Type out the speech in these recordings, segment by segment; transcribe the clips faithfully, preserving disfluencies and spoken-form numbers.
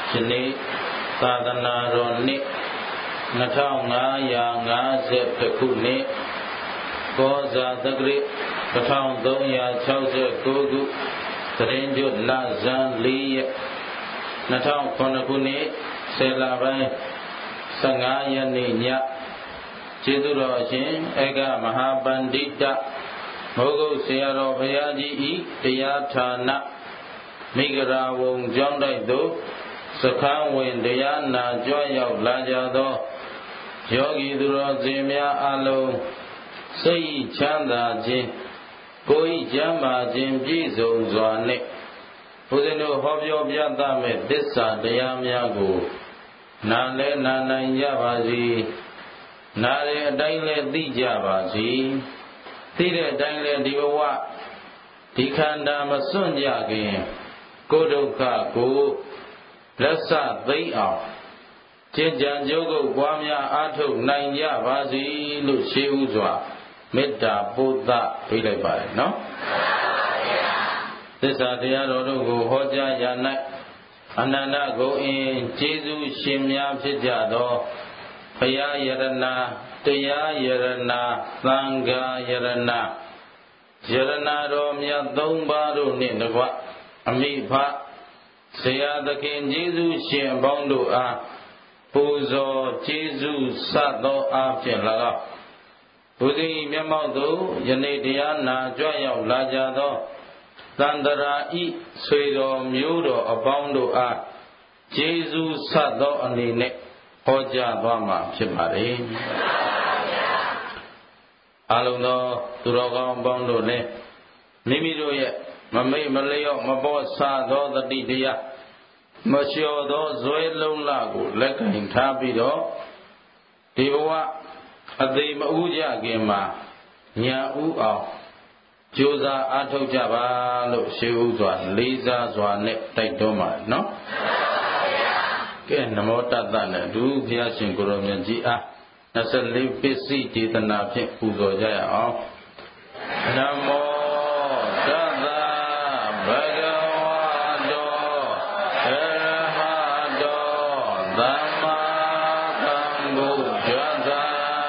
ဒီနေ့သာသနာတော်နှစ်နှစ်ထောင်ငါးရာငါးสิบခုနှစ်ကောဇာတက္ကရာတစ်ထောင်သုံးရာခြောက်สิบ九ခုသရင်ကျွတ်လဇန်လေးရက်နှစ်ထောင်ခုနှစ်ခုနှစ်ဆယ်လပိုင်းဆယ့်ငါးရက်နေ့ညကျေးဇူးတော်အရှင်ဧကမဟာပန္တိတမိုးကုတ်ဆရာတော်ဘုရားကြီးဤတရားဌာနမိဂရာဝုံကျောင်းတိုက်သို့စခန်းဝင်တရားနာကြွရောက်လာကြသောယောဂီသူတော်စင်များအလုံးစိတ်ချမ်းသာခြင်းကိုယ်ဤကျမ်းမာခြင်းပြည့်စုံစွာနှင့်ဘုရားတို့ဟောပြောပြသမဲ့သစ္စာတရားများကိုနာလဲနာနိုင်ကြပါစေနားတဲ့အတိုင်းလဲသိကြပါစေသိတဲ့အတိုင်းလဲဒီဘဝဒီခန္ဓာမစွန့်ကြခင်ကိုယ်ဒုက္ခကိုလက်ဆသိအောင်ကျင့်ကြံကြိုးကုပ်ပွားများအားထုတ်နိုင်ကြပါစေလို့ရှေးဥစွာမေတ္တာပို့သပေးလိုက်ပါတယ်နော်သစ္စာတရားတော်တို့ကိုဟောကြားရ၌အနန္တဂုဏ်အင်းကျေးဇူးရှင်များဖြစ်ကြသောဘုရားယရဏတရားယရဏသံဃာယရဏယရဏတော်မြတ်သုံးပါးတို့နှင့်တကွအမိဖဆရာသခင်ကျေးဇူးရှင်အပေါင်းတို့အားပူဇော်ကျေးဇူးစသောအားဖြင့်၎င်းဘုရားမျက်မှောက်သို့ယနေ့တရားနာကြွရောက်လာကြသောသန္တရာဤဆွေတော်မျိုးတော်အပေါင်းတို့အားကျေးဇူးစသောအနေနဲ့ဟောကြားသွားမှာဖြစ်ပါလေအလုံးသောသူတော်ကောင်းအပေါင်းတို့လည်းမိမိတို့ရဲ့မမိတ်မလျော့မပေါ်ဆသောတတိတရားမလျှော်သောဇွဲလုံးလကိုလက်ကင်ထားပြီးတော့ဒီဘဝအသေးမဥကြခင်မှာညာဥအောင်ကြိုးစားအားထုတ်ကြပါလို့ရှေးဥစွာလေးစားစွာနဲ့တိုက်တွန်းပါတယ်နော်ကဲနမောတတ္တနဲ့အတူဘုရားရှင်ကိုရောမြတ်ကြီးအား၂၄ပစ္စည်းဒေသနာဖြင့်ပူဇော်ကြရအောင်နမောတတ္တဘဂဝတောအရဟတောသမ္မာသမ္ဗုဒ္ဓတ္တ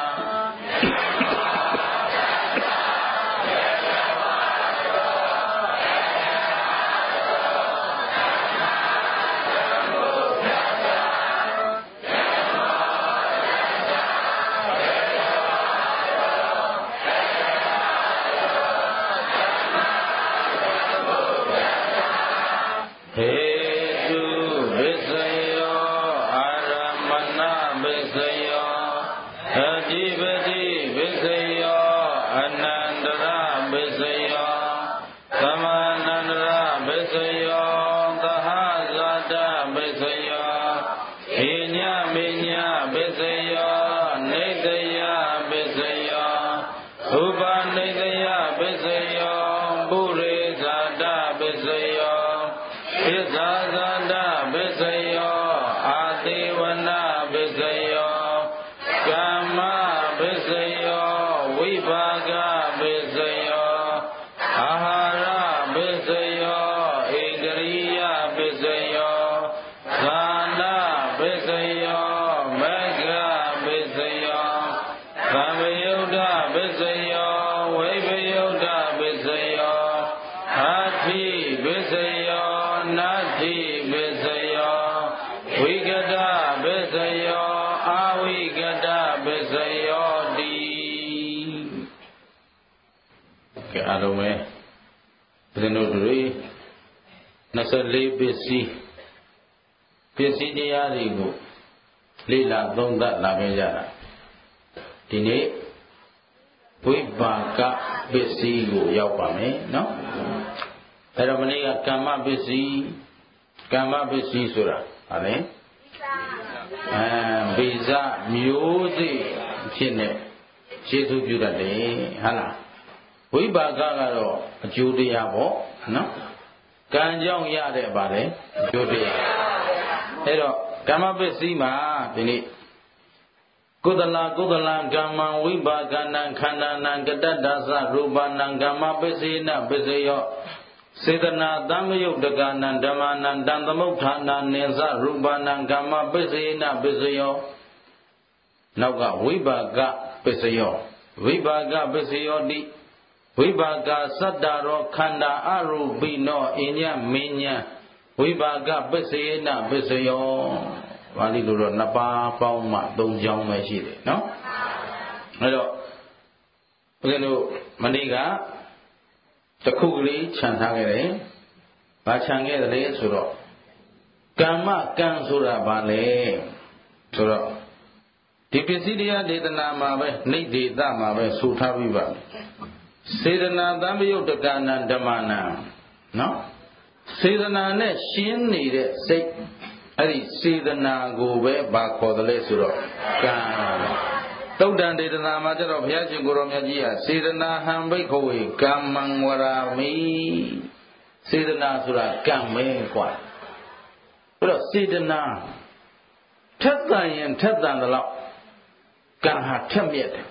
အားလုံးပဲဘုရားတို့တွေ၂၄ပစ္စည်းပစ္စည်းတရားတွေကိုလေ့လာသုံးသပ်လာခဲ့ကြတာဒီနေ့ဝိပါကပစ္စည်းကိုရောက်ပါမယ်နော်အဲ့တော့မနေ့ကကမ္မပစ္စည်းကမ္မပစ္စည်းဆိုတာဟာလေအဲဗိဇမျိုးစိဖြစ်နေကျေစုပြုတတ်တယ်ဟုတ်လားဝိပါကကတော့အကျိုးတရားပေါ့နော်ကံကြောင့်ရတဲ့ပါလေအကျိုးတရားအဲ့တော့ကမ္မပစ္စည်းမှာဒီနေ့ကုသလကုသလကမ္မဝိပါကနံခန္ဓာနံကတ္တဒသရူပနံကမ္မပစ္စေနပစ္စယောစေတနာတံမယုတ်တကနံဓမ္မနံတံသမုဋ္ဌာနံနိသရူပနံကမ္မပစ္စယေနပစ္စယောနောက်ကဝိပါကပစ္စယောဝိပါကပစ္စယောတိဝိပါကသတ္တရောခန္ဓာအရူပိနောအညမင်းညာဝိပါကပစ္စယေနပစ္စယောပါဠိလိုတော့နှစ်ပါးပေါင်းမှသုံးချောင်းပဲရှိတယ်နော်အဲတော့ဘုရားတို့မနေ့ကတခုကလေးခြံထားခဲ့တယ်။ဘာခြံခဲ့တယ်လဲဆိုတော့ကမ္မကံဆိုတာဘာလဲဆိုတော့ဒီပစ္စည်းတရားဒေသနာမှာပဲနိဒေသမှာပဲဆိုထားပြီးပါစေတနာတံပယုတ်တကနံဓမ္မနံနော်စေတနာနဲ့ရှင်းနေတဲ့စိတ်အဲ့ဒီစေတနာကိုပဲဘာခေါ်တယ်လဲဆိုတော့ကံသုတ်တန်ဒေသနာမှာကျတော့ဘုရားရှင်ကိုရောမြတ်ကြီးကစေတနာဟံဘိက္ခဝေကမ္မံဝရာမိစေတနာဆိုတာကံပဲကွာအဲ့တော့စေတနာထက်တန်ရင်ထက်တန်သလောက်ကံဟာထက်မြက်တယ်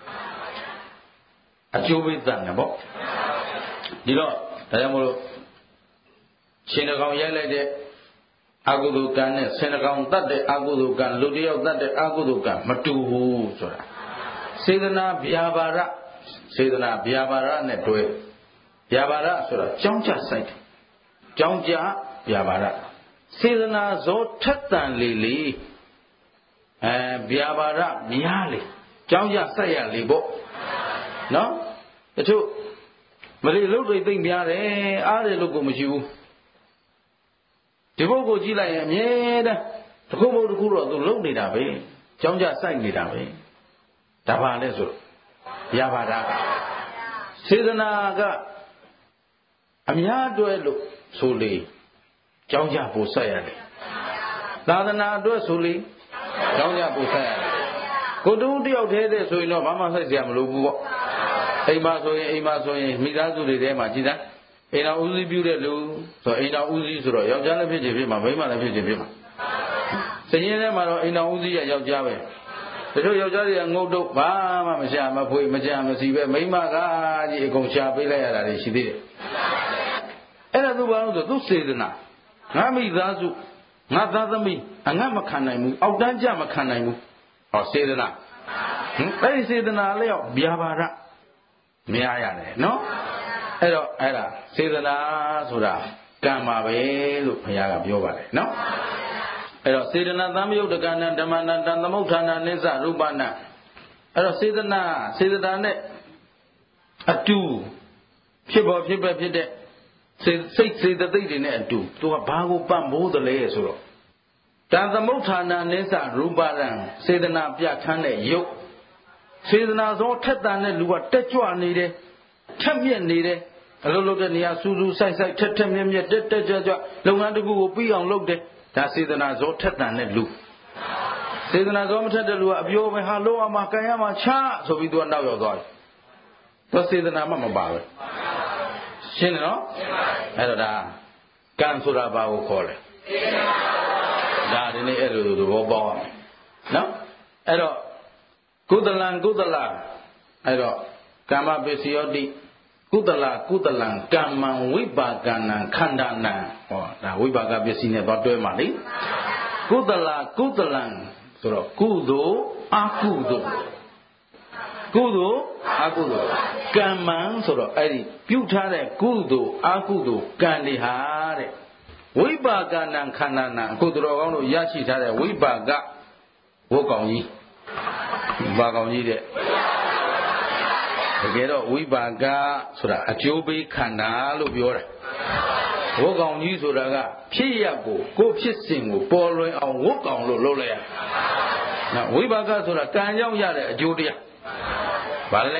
အကျိုးပေးတန်တယ်ပေါ့ဒီတော့ဒါကြောင့်မလို့ရှင်တကောင်ရိုက်လိုက်တဲ့အကုသိုလ်ကံနဲ့ဆင်တကောင်တတ်တဲ့အကုသိုလ်ကံလူတယောက်တတ်တဲ့အကုသိုလ်ကံမတူဘူးဆိုတာစေတနာဗျာပါဒစေတနာဗျာပါဒနဲ့တွဲဗျာပါဒဆိုတာကြောင်းကြစိုက်တယ်ကြောင်းကြဗျာပါဒစေတနာဇောထက်တန်လေလေအဲဗျာပါဒများလေကြောင်းကြစိုက်ရလေပေါ့နော်တချို့မလေးလုတ်တွေသိမ့်များတယ်အားတယ်လို့ကိုမရှိဘူးဒီဘုတ်ကိုကြည့်လိုက်ရင်အမြဲတမ်းတစ်ခုမဟုတ်တစ်ခုတော့သူလုံနေတာပဲကြောင်းကြစိုက်နေတာပဲဒါပါလဲဆိုဗျာပါဒစေတနာကအများတွဲလို့ဆိုလေကြောင်းကြပို့ဆက်ရတယ်သာသနာအတွက်ဆိုလေကြောင်းကြပို့ဆက်ရတယ်ကိုတူတယောက်တည်းတည်းဆိုရင်တော့ဘာမှဆက်เสียမလို့ဘူးပေါ့အိမ်မှာဆိုရင်အိမ်မှာဆိုရင်မိသားစုတွေထဲမှာကြည်သားအိမ်တော်ဦးစီးပြုတဲ့လူဆိုအိမ်တော်ဦးစီးဆိုတော့ယောက်ျားလည်းဖြစ်ချင်ဖြစ်မှာမိန်းမလည်းဖြစ်ချင်ဖြစ်မှာစည်ရင်ထဲမှာတော့အိမ်တော်ဦးစီးရယောက်ျားပဲတချို့ယောက်ျားတွေကငုတ်တော့ဘာမှမရှာမဖွေမကြမစီပဲမိန်းမကကြီးအကုန်ရှာပေးလိုက်ရတာတွေရှိသေးတယ်အဲ့ဒါသူဘာလို့ဆိုသူစေတနာငါမိသားစုငါသားသမီးအငတ်မခံနိုင်ဘူးအောက်တန်းကြမခံနိုင်ဘူးဟောစေတနာဟင်အဲ့ဒီစေတနာလျောက်ဗျာပါဒမရရတယ်နော်အဲ့တော့အဲ့ဒါစေတနာဆိုတာကံပါပဲလို့ဘုရားကပြောပါတယ်နော်အဲ့တော့စေတနာသံယုတ်တကနံဓမ္မနံတံသမုဋ္ဌာနနိစ္စရူပနာအဲ့တော့စေတနာစေတနာနဲ့အတူဖြစ်ပေါ်ဖြစ်ပဲဖြစ်တဲ့စိတ်စေတသိက်တွေနဲ့အတူသူကဘာကိုပံ့ပိုးတယ်လဲဆိုတော့တံသမုဋ္ဌာနနိစ္စရူပရံစေတနာပြဋ္ဌာန်းတဲ့ယုတ်စေတနာသောထက်တန်တဲ့လူကတက်ကြွနေတယ်ထက်မြက်နေတယ်အလုပ်လုပ်တဲ့နေရာစူးစူးဆိုင်ဆိုင်ထက်ထက်မြက်မြက်တက်တက်ကြွကြွလုပ်ငန်းတစ်ခုကိုပြီးအောင်လုပ်တယ်ဒါစေတနာဇောထက်တန်တဲ့လူစေတနာဇောမထက်တဲ့လူကအပြောပဲဟာလုံးအောင်မှာကံရမှာချဆိုပြီးသူကနောက်ရောက်သွားတယ်သူစေတနာမှမပါဘူးရှင်းတယ်နော်အဲ့တော့ဒါကံဆိုတာဘာကိုခေါ်လဲဒါဒီနေ့အဲ့လိုသဘောပေါက်အောင်နော်အဲ့တော့ကုသလံကုသလအဲ့တော့ကာမပစ္စယောတိကုသလကုသလံကမ္မံဝိပါကနံခန္ဓာနံဟောဒါဝိပါကပစ္စည်းနဲ့သွားတွဲမှာလေကုသလကုသလံဆိုတော့ကုသိုလ်အကုသိုလ်ကုသိုလ်အကုသိုလ်ကမ္မံဆိုတော့အဲ့ဒီပြုထားတဲ့ကုသိုလ်အကုသိုလ်ကံတွေဟာတဲ့ဝိပါကနံခန္ဓာနံအခုတော်ကောင်းတို့ရရှိထားတဲ့ဝိပါကဝတ်ကောင်ကြီးဘာကောင်ကြီးတဲ့တကယ်တော့ဝိပါကဆိုတာအကျိုးပေးခန္ဓာလို့ပြောတာဝတ်ကောင်ကြီးဆိုတာကဖြစ်ရကိုကိုဖြစ်စဉ်ကိုပေါ်လွင်အောင်ဝတ်ကောင်လို့လုပ်လိုက်ရနော်ဝိပါကဆိုတာကံကြောင့်ရတဲ့အကျိုးတရားဘာလဲ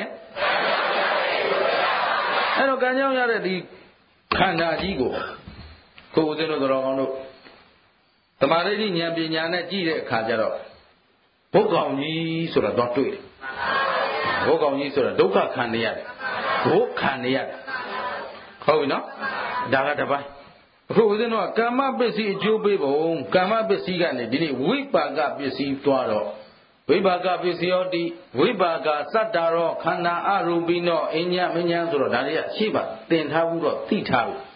အဲ့တော့ကံကြောင့်ရတဲ့ဒီခန္ဓာကြီးကိုကိုဦးဇင်းတို့တော်ကောင်းတို့သမာဓိဉာဏ်ပညာနဲ့ကြည့်တဲ့အခါကျတော့ဘုတ်ကောင်ကြီးဆိုတာတော့တွေ့တယ်ဘုတ်ကောင်ကြီးဆိုတာဒုက္ခခံနေရတယ်ဘုတ်ခံနေရတယ်ဟုတ်ပြီနော်ဒါကတစ်ပိုင်းအခုဦးဇင်းတို့ကကာမပစ္စည်းအကျိုးပေးပုံကာမပစ္စည်းကနေဒီနေ့ဝိပါကပစ္စည်းသွားတော့ဝိပါကပစ္စယောတိဝိပါကစတ္တရောခန္ဓာအရူပိနောအညမဉ္ဇဆိုတော့ဒါတွေကရှိပါသင်ထားဘူးတော့သိထားပြီ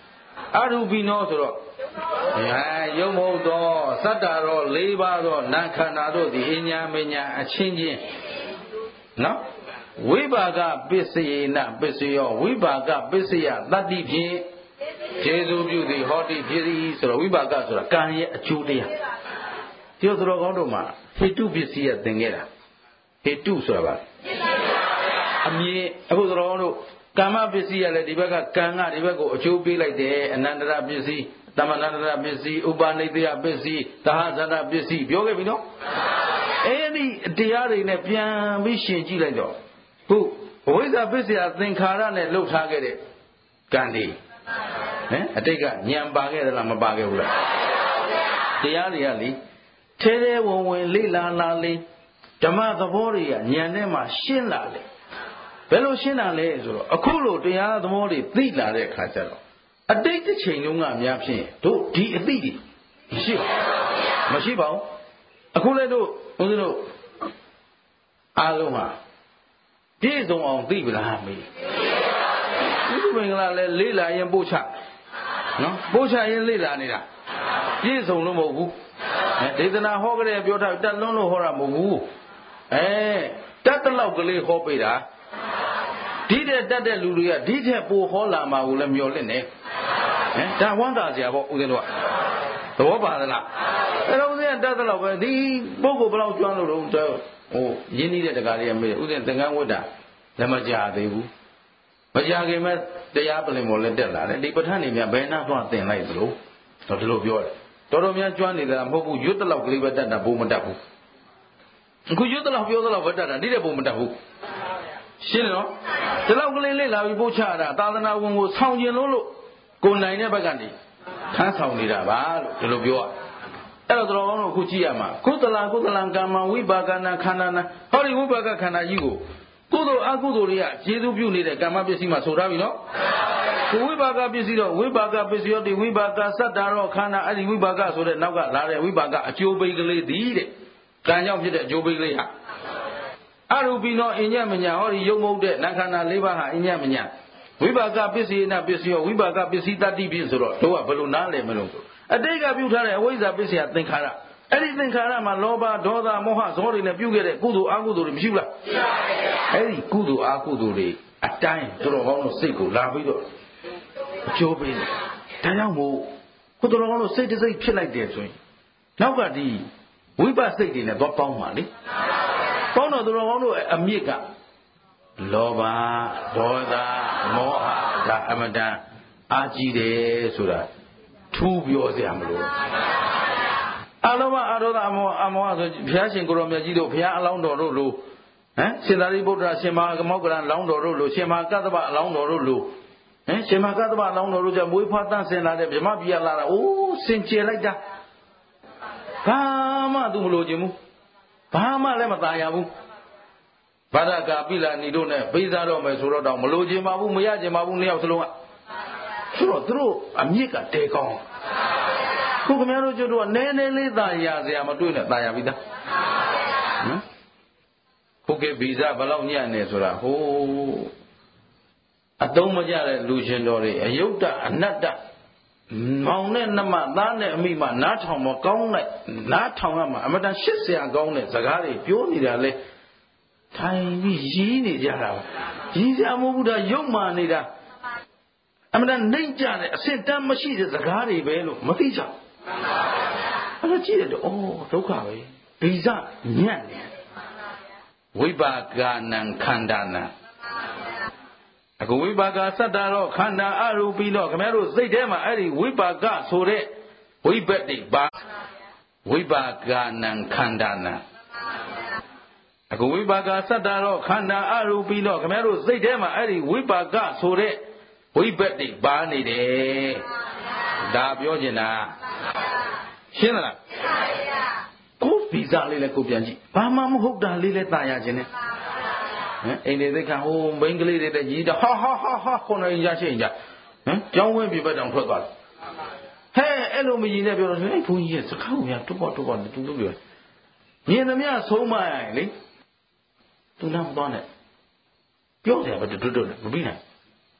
အရူပိနောဆိုတော့အဲယုံမဟုတ်သောစတ္တရောလေးပါးသောနာခန္ဓာတို့သည်အညာမညာအချင်းချင်းနော်ဝိပါကပစ္စယေနပစ္စယောဝိပါကပစ္စယတတ္တိဖြင့်ခြေစုပြုသည်ဟောတိဖြစ်သည်ဆိုတော့ဝိပါကဆိုတာကံရဲ့အကျိုးတရားပြောသတော်ကောင်းတို့မှာဟေတုပစ္စည်းရသင်ခဲ့တာဟေတုဆိုတာပါအမြင်အခုသတော်ကောင်းတို့ကာမပစ္စည်းရလည်းဒီဘက်ကကံကဒီဘက်ကိုအကျိုးပေးလိုက်တယ်အနန္တရပစ္စည်းတမနန္တရပစ္စည်းဥပါနိတယပစ္စည်းသဟဇာတပစ္စည်းပြောခဲ့ပြီနော်အဲ့ဒီတရားတွေနဲ့ပြန်ပြီးရှင်းကြည့်လိုက်တော့ခုအဝိဇ္ဇာပစ္စယသင်္ခါရနဲ့လှုပ်ထားခဲ့တဲ့ကံတွေဟမ်အတိတ်ကညံပါခဲ့သလားမပါခဲ့ဘူးလားတရားတွေကလေထဲထဲဝင်ဝင်လိလာလာလေးဓမ္မသဘောတွေကညံထဲမှာရှင်းလာတယ်ဘယ်လိုရှင်းတာလဲဆိုတော့အခုလိုတရားသဘောတွေသိလာတဲ့အခါကျတော့အတိတ်တစ်ချိန်လုံးကများဖြင့်တို့ဒီအသိတွေမရှိပါဘူးမရှိပါဘူးအခုလည်းတို့ဘုန်းကြီးတို့အားလုံးဟာပြည့်စုံအောင်သိပြီလားမေးဥပ္ပမင်္ဂလာလည်းလေးလာရင်ပို့ချနော်ပို့ချရင်လေးလာနေတာပြည့်စုံလို့မဟုတ်ဘူးဒေသနာဟောကြတဲ့ပြောထားတက်လွန်းလို့ဟောတာမဟုတ်ဘူးအဲတက်တလောက်ကလေးဟောပေးတာဒီတဲ့တက်တဲ့လူတွေကဒီထက်ပိုဟောလာမှာကိုလည်းမျောလင့်နေဟမ်ဒါဝမ်းသာစရာပေါ့ဦးဇင်းတို့ကသဘောပါသလားအဲ့တော့ဦးဇင်းကတက်တလောက်ပဲဒီပုဂ္ဂိုလ်ဘယ်လောက်ကျွမ်းလို့တော့ဟိုရင်းနှီးတဲ့တကားလေးကမေးဦးဇင်းသင်္ကန်းဝတ်တာလည်းမကြသေးဘူးမကြခင်မဲ့တရားပလင်ပေါ်လည်းတက်လာတယ်ဒီပဋ္ဌာန်းနေများဘယ်နှသွားသင်လိုက်သလိုတော့ဒီလိုပြောတယ်တော်တော်များကျွမ်းနေတာမဟုတ်ဘူးရွတ်တလောက်ကလေးပဲတက်တာဘုံမတက်ဘူးအခုရွတ်တလောက်ပြောတလောက်ပဲတက်တာဒီတဲ့ဘုံမတက်ဘူးရှင်းနော်ဒီလောက်ကလေးလေးလာပြီးပို့ချတာသာသနာဝင်ကိုဆောင်းကျင်လို့လို့ကိုနိုင်တဲ့ဘက်ကနေခန်းဆောင်နေတာပါလို့ဒီလိုပြောရအဲ့တော့တော်ကောင်းတို့အခုကြည့်ရမှာကုသလကုသလံကမ္မဝိပါကနာခန္ဓာနာဟောဒီဝိပါကခန္ဓာကြီးကိုကုသိုလ်အကုသိုလ်တွေကကျေစုပြုနေတဲ့ကမ္မပစ္စည်းမှာဆိုထားပြီနော်ကိုဝိပါကပစ္စည်းတော့ဝိပါကပစ္စည်းရောဒီဝိပါကစတ္တာရောခန္ဓာအဲ့ဒီဝိပါကဆိုတဲ့နောက်ကလာတဲ့ဝိပါကအကျိုးပိတ်ကလေးသည်တဲ့ကံကြောင့်ဖြစ်တဲ့အကျိုးပိတ်ကလေးဟာအရူပိနောအညမညာဟောဒီယုံမဟုတ်တဲ့နာခန္ဓာ၄ပါးဟာအညမညာဝိပါကပစ္စည်းနာပစ္စည်းရောဝိပါကပစ္စည်းတတ္တိဖြစ်ဆိုတော့တို့ကဘယ်လိုနားလည်မလို့ဆိုအတိတ်ကပြုထားတဲ့အဝိဇ္ဇာပစ္စည်းသင်္ခါရအဲ့ဒီသင်္ခါရမှာလောဘဒေါသမောဟဇောတွေနဲ့ပြုခဲ့တဲ့ကုသိုလ်အကုသိုလ်တွေမရှိဘူးလားရှိပါပါဘုရားအဲ့ဒီကုသိုလ်အကုသိုလ်တွေအတိုင်းတို့တော်ကောင်းတို့စိတ်ကိုလာပြီးတော့အကျိုးပေးတယ်ဒါကြောင့်မို့ကုသိုလ်တော်ကောင်းတို့စိတ်တစ်စိတ်ဖြစ်လိုက်တယ်ဆိုရင်နောက်ကဒီဝိပဿစိတ်တွေနဲ့တော့ပေါင်းပါလေပေါင်းတော့တို့တော်ကောင်းတို့အမြစ်ကလောဘဒေါသမောဟဒါအမတန်အာကြီးတယ်ဆိုတာထူးပြောစရာမလိုအလောဘအရောဓအမောအမောဆိုဘုရားရှင်ကိုရောမြတ်ကြီးတို့ဘုရားအလောင်းတော်တို့လိုဟမ်ရှင်သာရိပုတ္တရာရှင်မဟာကမောက္ကလန်လောင်းတော်တို့လိုရှင်မဟာကတ္တဗအလောင်းတော်တို့လိုဟမ်ရှင်မဟာကတ္တဗအလောင်းတော်တို့ကြောင့်မွေးဖွားတန်းဆင်လာတဲ့ဗြဟ္မပြည်လာတာအိုးစင်ကြယ်လိုက်တာဘာမှသူမလိုချင်ဘူးဘာမှလည်းမตายရဘူးဘာဒကာပိလာနီတို့နဲ့ပေးစားတော့မယ်ဆိုတော့တောင်မလိုချင်ပါဘူးမရချင်ပါဘူးနှစ်ယောက်စလုံးကဆိုတော့သူတို့အမြင့်ကတဲကောင်းခုခင်ဗျားတို့ကျွတ်တို့ကနည်းနည်းလေးตายရစရာမတွေ့နဲ့ตายရပြီသားနော်ခုကဗီဇဘယ်လောက်ညံ့နေဆိုတာဟိုးအတုံးမကြတဲ့လူရှင်တော်တွေအယုတ်တအနတ္တမောင်နဲ့နှမသားနဲ့အမိမနားထောင်မကောင်းလိုက်နားထောင်ရမှာအမတန်ရှစ်ဆရာကောင်းတဲ့စကားတွေပြောနေတာလေထိုင်ပြီးရည်နေကြတာရည်စရာမဟုတ်ဘူးဒါယုတ်မာနေတာအမှန်တန်နှိမ့်ကြတဲ့အစစ်တမ်းမရှိတဲ့စကားတွေပဲလို့မသိကြဘူးအဲ့ဒါကြည့်ရတော့အော်ဒုက္ခပဲဗိဇညံ့နေဝိပါကနံခန္ဓာနံအခုဝိပါကစတ္တာတော့ခန္ဓာအရူပိတော့ခင်ဗျားတို့စိတ်ထဲမှာအဲ့ဒီဝိပါကဆိုတဲ့ဝိဘက်တွေပါဝိပါကနံခန္ဓာနံအခုဝိပါကစတ္တာတော့ခန္ဓာအရူပိတော့ခင်ဗျားတို့စိတ်ထဲမှာအဲ့ဒီဝိပါကဆိုတဲ့ဝိဘက်တွေပါနေတယ်ဒါပြောချင်တာရှင်းသလားရှင်းပါဗျာကိုဗီဇလေးလည်းကိုပြန်ကြည့်ဘာမှမဟုတ်တာလေးလည်းตายရခြင်းနဲ့ဟမ်အိမ်တွေသိခါဟိုမိန်းကလေးတွေတဲ့ကြီးတော့ဟာဟာဟာဟာခုနရရှိရင်ကြဟမ်ကျောင်းဝင်းပြပတ်တောင်ထွက်သွားတယ်ဟဲ့အဲ့လိုမကြီးနဲ့ပြောတော့အဲ့ဘုန်းကြီးရဲ့စကားကိုများတော့တော့တော့တူတူပြောမြင်သမျှဆုံးမရရင်လေသူလည်းမသွားနဲ့ပြောတယ်ပဲတွတ်တွတ်မပြီးနိုင်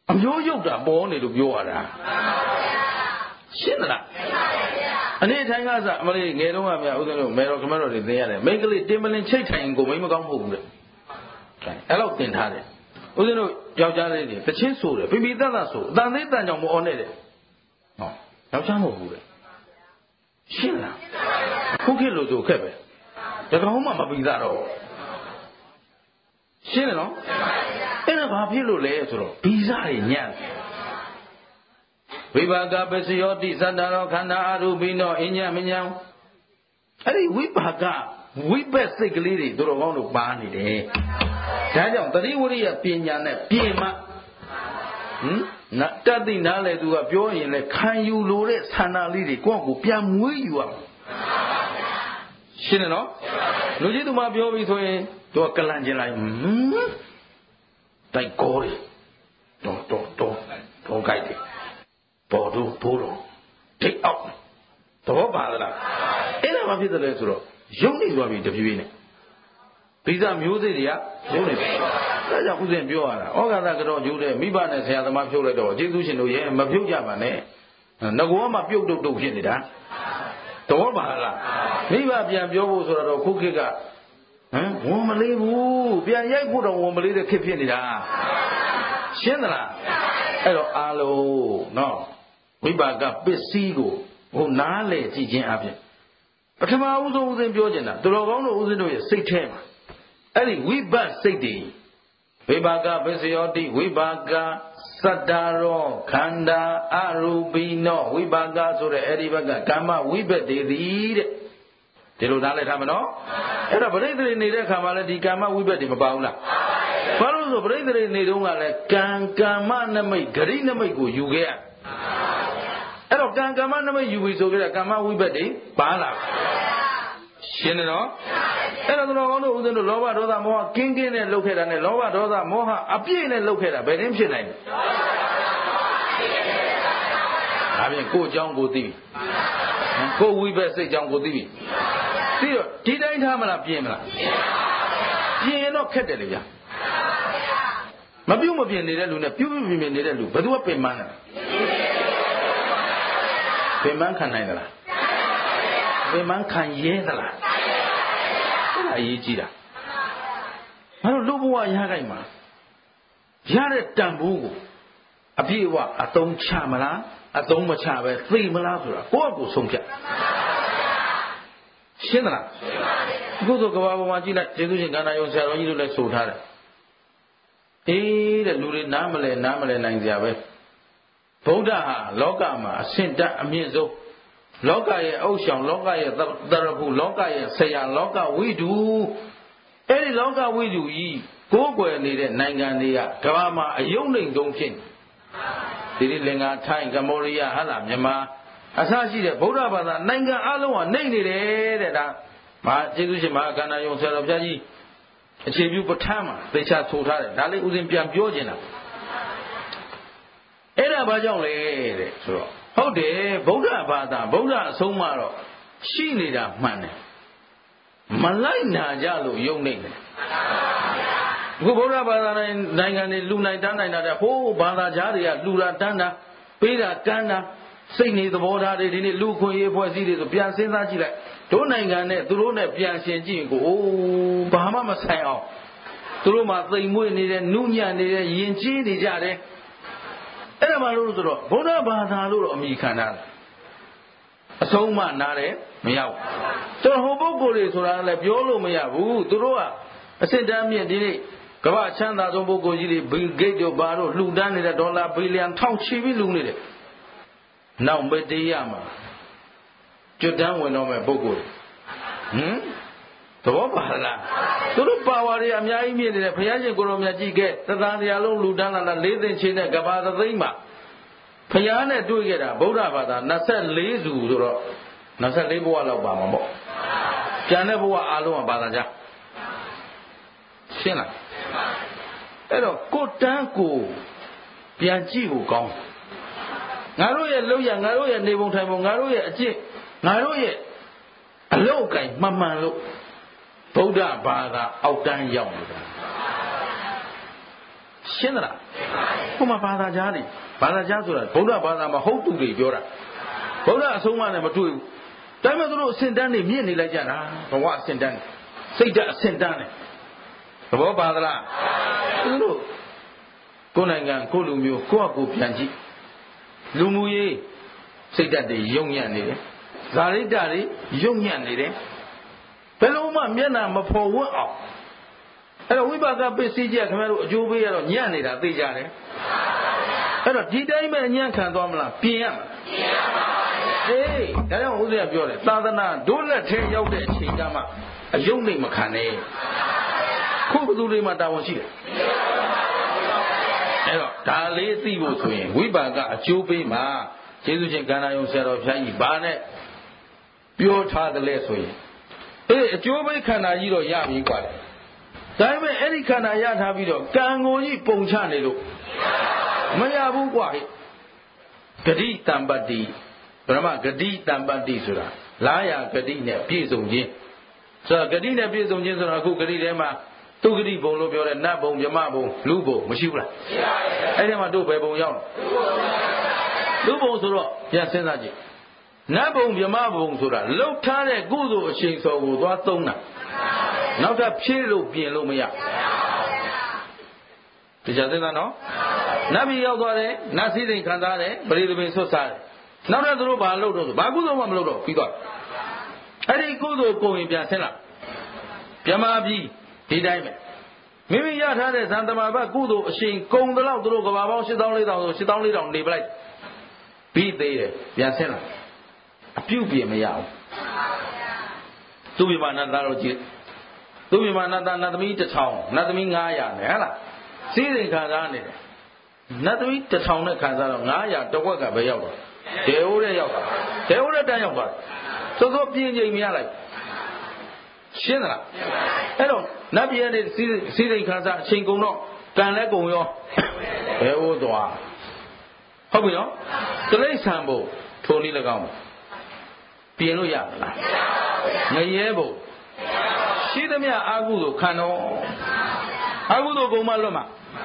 အမျိုးရုပ်တာပေါ်နေလို့ပြောရတာရှင်းသလားအနေထိုင်ကစားအမလေးငယ်တော့ကများဦးဇင်းတို့မယ်တော်ခမတော်တွေသင်ရတယ်မိန်းကလေးတင်မလင်ချိတ်ထိုင်ကိုမိန်းမကောင်းမဟုတ်ဘူးတဲ့အဲ့လောက်သင်ထားတယ်ဦးဇင်းတို့ယောက်ျားလေးတွေတချင်းဆိုတယ်ပြပြတတ်တတ်ဆိုအတန်သေးတန်ကြောင်မအော်နဲ့တဲ့ဟောယောက်ျားမဟုတ်ဘူးတဲ့ရှင်းလားခုခေတ်လို့ဆိုခက်ပဲတကောင်မှမပြီးသားတော့ရှင်းတယ်နော်အဲ့ဒါဘာဖြစ်လို့လဲဆိုတော့ဗီဇတွေညံ့ဝိပါကပစ္စယောတိသတ္တရောခန္ဓာအရူပိနောအညမညံအဲ့ဒီဝိပါကဝိပက်စိတ်ကလေးတွေတို့တော်ကောင်းတို့ပါနေတယ်ဒါကြောင့်တတိဝရိယပညာနဲ့ပြင်မှဟမ်နတတ်သိနားလေသူကပြောရင်လေခံယူလို့တဲ့ဆန္ဒလေးတွေကိုယ့်ကိုပြန်မွေးယူရမှာရှင်းတယ်နော်လူကြီးသူမပြောပြီးဆိုရင်သူကကလန့်ကျင်လိုက်ဟမ်တိုက်ကောတယ်တော့တော့တော့တော့ကြိုက်တယ်ပေါ်တော့ဘိုးတော့ထိတ်အောင်တော့ပါလားအဲ့ဒါမှဖြစ်တယ်လေဆိုတော့ရုပ်နေသွားပြီတပြေးနဲ့ဗီဇမျိုးစိတ်တွေကရုပ်နေပြီဒါကြောင့်ဥစဉ်ပြောရတာဩဃာသကတော့ယူတဲ့မိဘနဲ့ဆရာသမားဖြုတ်လိုက်တော့ကျေးဇူးရှင်တို့ရဲ့မဖြုတ်ကြပါနဲ့ငကောမှပြုတ်တုတ်တုတ်ဖြစ်နေတာတော့ပါလားမိဘပြန်ပြောဖို့ဆိုတော့ခုခေတ်ကဟမ်ဝန်မလေးဘူးပြန်ရိုက်ဖို့တော့ဝန်မလေးတဲ့ခေတ်ဖြစ်နေတာရှင်းသလားအဲ့တော့အာလုံးနော်ဝိပါကပစ္စည်းကိုဟိုနားလေကြည့်ခြင်းအပြင်ပထမဦးဆုံးဦးစဉ်ပြောချင်တာသူတော်ကောင်းတို့ဦးစဉ်တို့ရဲ့စိတ်ထဲမှာအဲ့ဒီဝိပတ်စိတ်တွေဝိပါကပစ္စယောတိဝိပါကသတ္တရောခန္ဓာအရူပိနောဝိပါကဆိုတဲ့အဲ့ဒီဘက်ကကာမဝိပက်တွေသည်တဲ့ဒီလိုနားလည်ထားမနော်အဲ့တော့ပရိသေတွေနေတဲ့အခါမှာလည်းဒီကာမဝိပက်တွေမပါဘူးလားဘာလို့ဆိုပရိသေတွေနေတုန်းကလည်းကံကာမနမိတ်ဂရိနမိတ်ကိုယူခဲ့ရအဲ့တော့ကံကာမနမိတ်ယူပြီးဆိုကြတဲ့ကာမဝိပက်တွေပါလာရှင်းတယ်နော်အဲ့တော့တော်ကောင်းတို့ဦးဇင်းတို့လောဘဒေါသမောဟကင်းကင်းနဲ့လုပ်ခဲ့တာနဲ့လောဘဒေါသမောဟအပြည့်နဲ့လုပ်ခဲ့တာဘယ်နှင်းဖြစ်နိုင်လဲဒါဖြင့်ကိုယ်အကြောင်းကိုသိပြီကိုယ်ဝိပက်စိတ်အကြောင်းကိုသိပြီပြီးတော့ဒီတိုင်းထားမလားပြင်မလားပြင်ရင်တော့ခက်တယ်လေဗျာမပြုတ်မပြင်နေတဲ့လူနဲ့ပြုတ်ပြုတ်ပြင်ပြင်နေတဲ့လူဘယ်သူကပင်ပန်းလဲပင်ပန်းခံနိုင်သလားပင်ပန်းခံရဲသလားအဲ့ဒါအရေးကြီးတာငါတို့လူဘဝရခိုင်မှာရတဲ့တန်ဖိုးကိုအပြည့်အဝအသုံးချမလားအသုံးမချပဲသိမလားဆိုတာကိုယ့်အကိုဆုံးဖြတ်ရှင်းသလားအခုဆိုကဘာပေါ်မှာကြည့်လိုက်ကျေးဇူးရှင်ကန္နာယုံဆရာတော်ကြီးတို့လည်းဆိုထားတယ်အေးတဲ့လူတွေနားမလဲနားမလဲနိုင်ကြပဲဗုဒ္ဓဟာလောကမှာအဆင့်တက်အမြင့်ဆုံးလောကရဲ့အုပ်ဆောင်လောကရဲ့တရဖူလောကရဲ့ဆရာလောကဝိတုအဲ့ဒီလောကဝိတုကြီးကိုးကွယ်နေတဲ့နိုင်ငံတွေကကမ္ဘာမှာအယုံနှိမ်ဆုံးဖြစ်နေဒီလင်္ကာထိုင်းကမ္ဘောဒီးယားဟာလာမြန်မာအစရှိတဲ့ဗုဒ္ဓဘာသာနိုင်ငံအလုံးကနှိမ့်နေတယ်တဲ့ဒါမဟာကျေးဇူးရှင်မဟာကန္နာယုံဆရာတော်ဘုရားကြီးအခြေပြုပဋ္ဌာန်းမှာသေချာဆိုထားတယ်ဒါလေးဥစဉ်ပြန်ပြောခြင်းတာအဲ့ဒါဘာကြောင့်လဲတဲ့ဆိုတော့ဟုတ်တယ်ဗုဒ္ဓဘာသာဗုဒ္ဓအဆုံးမတော့ရှိနေတာမှန်တယ်မလိုက်နာကြလို့ယုံနေတယ်အခုဗုဒ္ဓဘာသာနိုင်ငံတွေလူနိုင်တန်းနိုင်တာတဲ့ဟိုးဘာသာကြားတွေကလူတာတန်းတာပေးတာကမ်းတာစိတ်နေသဘောထားတွေဒီနေ့လူခွင့်ရေးဖွဲ့စည်းတွေဆိုပြန်စဉ်းစားကြည့်လိုက်တို့နိုင်ငံနဲ့သူတို့နဲ့ပြန်ရှင်ကြည့်ရင်ကိုအိုးဘာမှမဆိုင်အောင်သူတို့မှသိမ်မွေ့နေတယ်နုညံ့နေတယ်ယဉ်ကျေးနေကြတယ်အဲ့ဒါမှလို့ဆိုတော့ဗုဒ္ဓဘာသာလို့တော့အမိခံတာအဆုံးမနားတယ်မရဘူးတော်ဟိုပုဂ္ဂိုလ်တွေဆိုတာလည်းပြောလို့မရဘူးသူတို့ကအစစ်တမ်းမြင့်ဒီနေ့ကမ္ဘာချမ်းသာဆုံးပုဂ္ဂိုလ်ကြီးတွေဘီဂိတ်တို့ဘာတို့လှူဒန်းနေတဲ့ဒေါ်လာဘီလီယံထောင်ချီပြီးလှူနေတယ်နောက်မတရားမှာကျွတ်တန်းဝင်တော့မဲ့ပုဂ္ဂိုလ်ဟမ်သဘောပါလားသူတို့ပါဝါတွေအများကြီးမြင့်နေတယ်ဘုရားရှင်ကိုရောမြတ်ကြီးကသသံတရားလုံးလူတန်းလာတာလေးသိန်းချင်းနဲ့ကဘာသသိန်းမှာဘုရားနဲ့တွေ့ခဲ့တာဗုဒ္ဓဘာသာနှစ်ဆယ့်လေးစုဆိုတော့နှစ်ဆယ့်လေးဘဝလောက်ပါမှာပေါ့ကျန်တဲ့ဘဝအားလုံးကဘာသာကြားရှင်းလားအဲ့တော့ကိုတန်းကိုပြန်ကြည့်ဖို့ကောင်းငါတို့ရဲ့လောက်ရငါတို့ရဲ့နေပုံထိုင်ပုံငါတို့ရဲ့အကျင့်ငါတို့ရဲ့အလောက်အကင်မှန်မှန်လို့ဗုဒ္ဓဘာသာအောက်တန်းရောက်နေတာရှင်းသလားဟိုမှာဘာသာကြားတွေဘာသာကြားဆိုတာဗုဒ္ဓဘာသာမှာဟုတ်သူတွေပြောတာဗုဒ္ဓအဆုံးအမနဲ့မတွေ့ဘူးဒါပေမဲ့သူတို့အစင်တန်းတွေမြင့်နေလိုက်ကြတာဘဝအစင်တန်းစိတ်ဓာတ်အစင်တန်းတယ်သဘောပါသလားသူတို့ကိုယ်နိုင်ငံကိုယ်လူမျိုးကိုယ့်အကိုပြန်ကြည့်လူမှုရေးစိတ်ဓာတ်တွေယုံညံ့နေတယ်ဇာတိတ္တတွေယုံညံ့နေတယ်ဘယ်လိုမှမျက်နှာမဖော်ဝတ်အောင်အဲ့တော့ဝိပါကပစ္စည်းကြီးခင်ဗျားတို့အကျိုးပေးရတော့ညံ့နေတာသိကြတယ်အဲ့တော့ဒီတိုင်းပဲညံ့ခံသွားမလားပြင်ရမလားပြင်ရပါဘူးဟေးဒါကြောင့်ဦးဇင်းကပြောတယ်သာသနာဒုလက်ထဲရောက်တဲ့အချိန်ကမှအယုံနေမခံနဲ့ခုဘယ်သူတွေမှတာဝန်ရှိတယ်အဲ့တော့ဒါလေးသိဖို့ဆိုရင်ဝိပါကအကျိုးပေးမှာကျေးဇူးရှင်ကန္နာယုံဆရာတော်ဘုရားကြီးဘာနဲ့ပြောထားတယ်လဲဆိုရင်အေးအကျိုးပေးခန္ဓာကြီးတော့ရပြီกว่าလေဒါပေမဲ့အဲ့ဒီခန္ဓာရထားပြီးတော့ကံကိုကြီးပုံချနေလို့မရဘူးกว่าဟဲ့ဂတိတံပတ္တိဗြဟ္မဂတိတံပတ္တိဆိုတာလာရဂတိနဲ့ပြည့်စုံခြင်းဆိုတော့ဂတိနဲ့ပြည့်စုံခြင်းဆိုတာအခုဂတိထဲမှာသူဂတိဘုံလို့ပြောတဲ့နတ်ဘုံမြမဘုံလူဘုံမရှိဘူးလားရှိပါရဲ့အဲ့ဒီမှာတို့ဘယ်ဘုံရောက်လူဘုံဆိုတော့ပြန်စဉ်းစားကြည့်နတ်ဘုံမြမဘုံဆိုတာလှုပ်ထားတဲ့ကုသိုလ်အရှိန်စော်ကိုသွားသုံးတာနောက်ထပ်ဖြည့်လို့ပြင်လို့မရတရားသိလားနော်နတ်ပြည်ရောက်သွားတယ်နတ်စည်းစိမ်ခံစားတယ်ပရိသေပင်ဆွတ်စားတယ်နောက်တော့သူတို့ဘာလုပ်တော့ဘာကုသိုလ်မှမလုပ်တော့ပြီးသွားအဲ့ဒီကုသိုလ်ကိုရင်ပြန်ဆင်းလာမြမပြည်ဒီတိုင်းပဲမိမိရထားတဲ့ဇန်တမာဘကုသိုလ်အရှိန်ကုံတလောက်သူတို့ကဘာပေါင်း ရှစ်သောင်းလေးထောင်ဆို ရှစ်သောင်းလေးထောင်နေပလိုက်ပြီးသေးတယ်ပြန်ဆင်းလာအပြုတ်ပြင်မရဘူးသူ့ပြမနတ်သားတို့ကြည့်သူ့ပြမနတ်သားနတ်သမီးတစ်ထောင်နတ်သမီးငါးရာနဲ့ဟဲ့လားစည်းစိမ်ခံစားနေတယ်နတ်သမီးတစ်ထောင်နဲ့ခံစားတော့ငါးရာတစ်ဝက်ကပဲရောက်တော့ဒေဝတဲ့ရောက်တာဒေဝတဲ့တန်းရောက်သွားသို့သောပြင်းချိန်မရလိုက်ရှင်းသလားအဲ့တော့နတ်ပြည်ရဲ့စည်းစည်းစိမ်ခံစားအချိန်ကုန်တော့ကံလည်းကုန်ရောဘယ်ဟိုသွားဟုတ်ပြီနော်တိရစ္ဆာန်ဘုံထိုနည်း၎င်းပြင်လို့ရလားမရဲဘုံရှိသမျှအာဟုသို့ခံတော့အာဟုသို့ကုန်မှလွတ်မှာ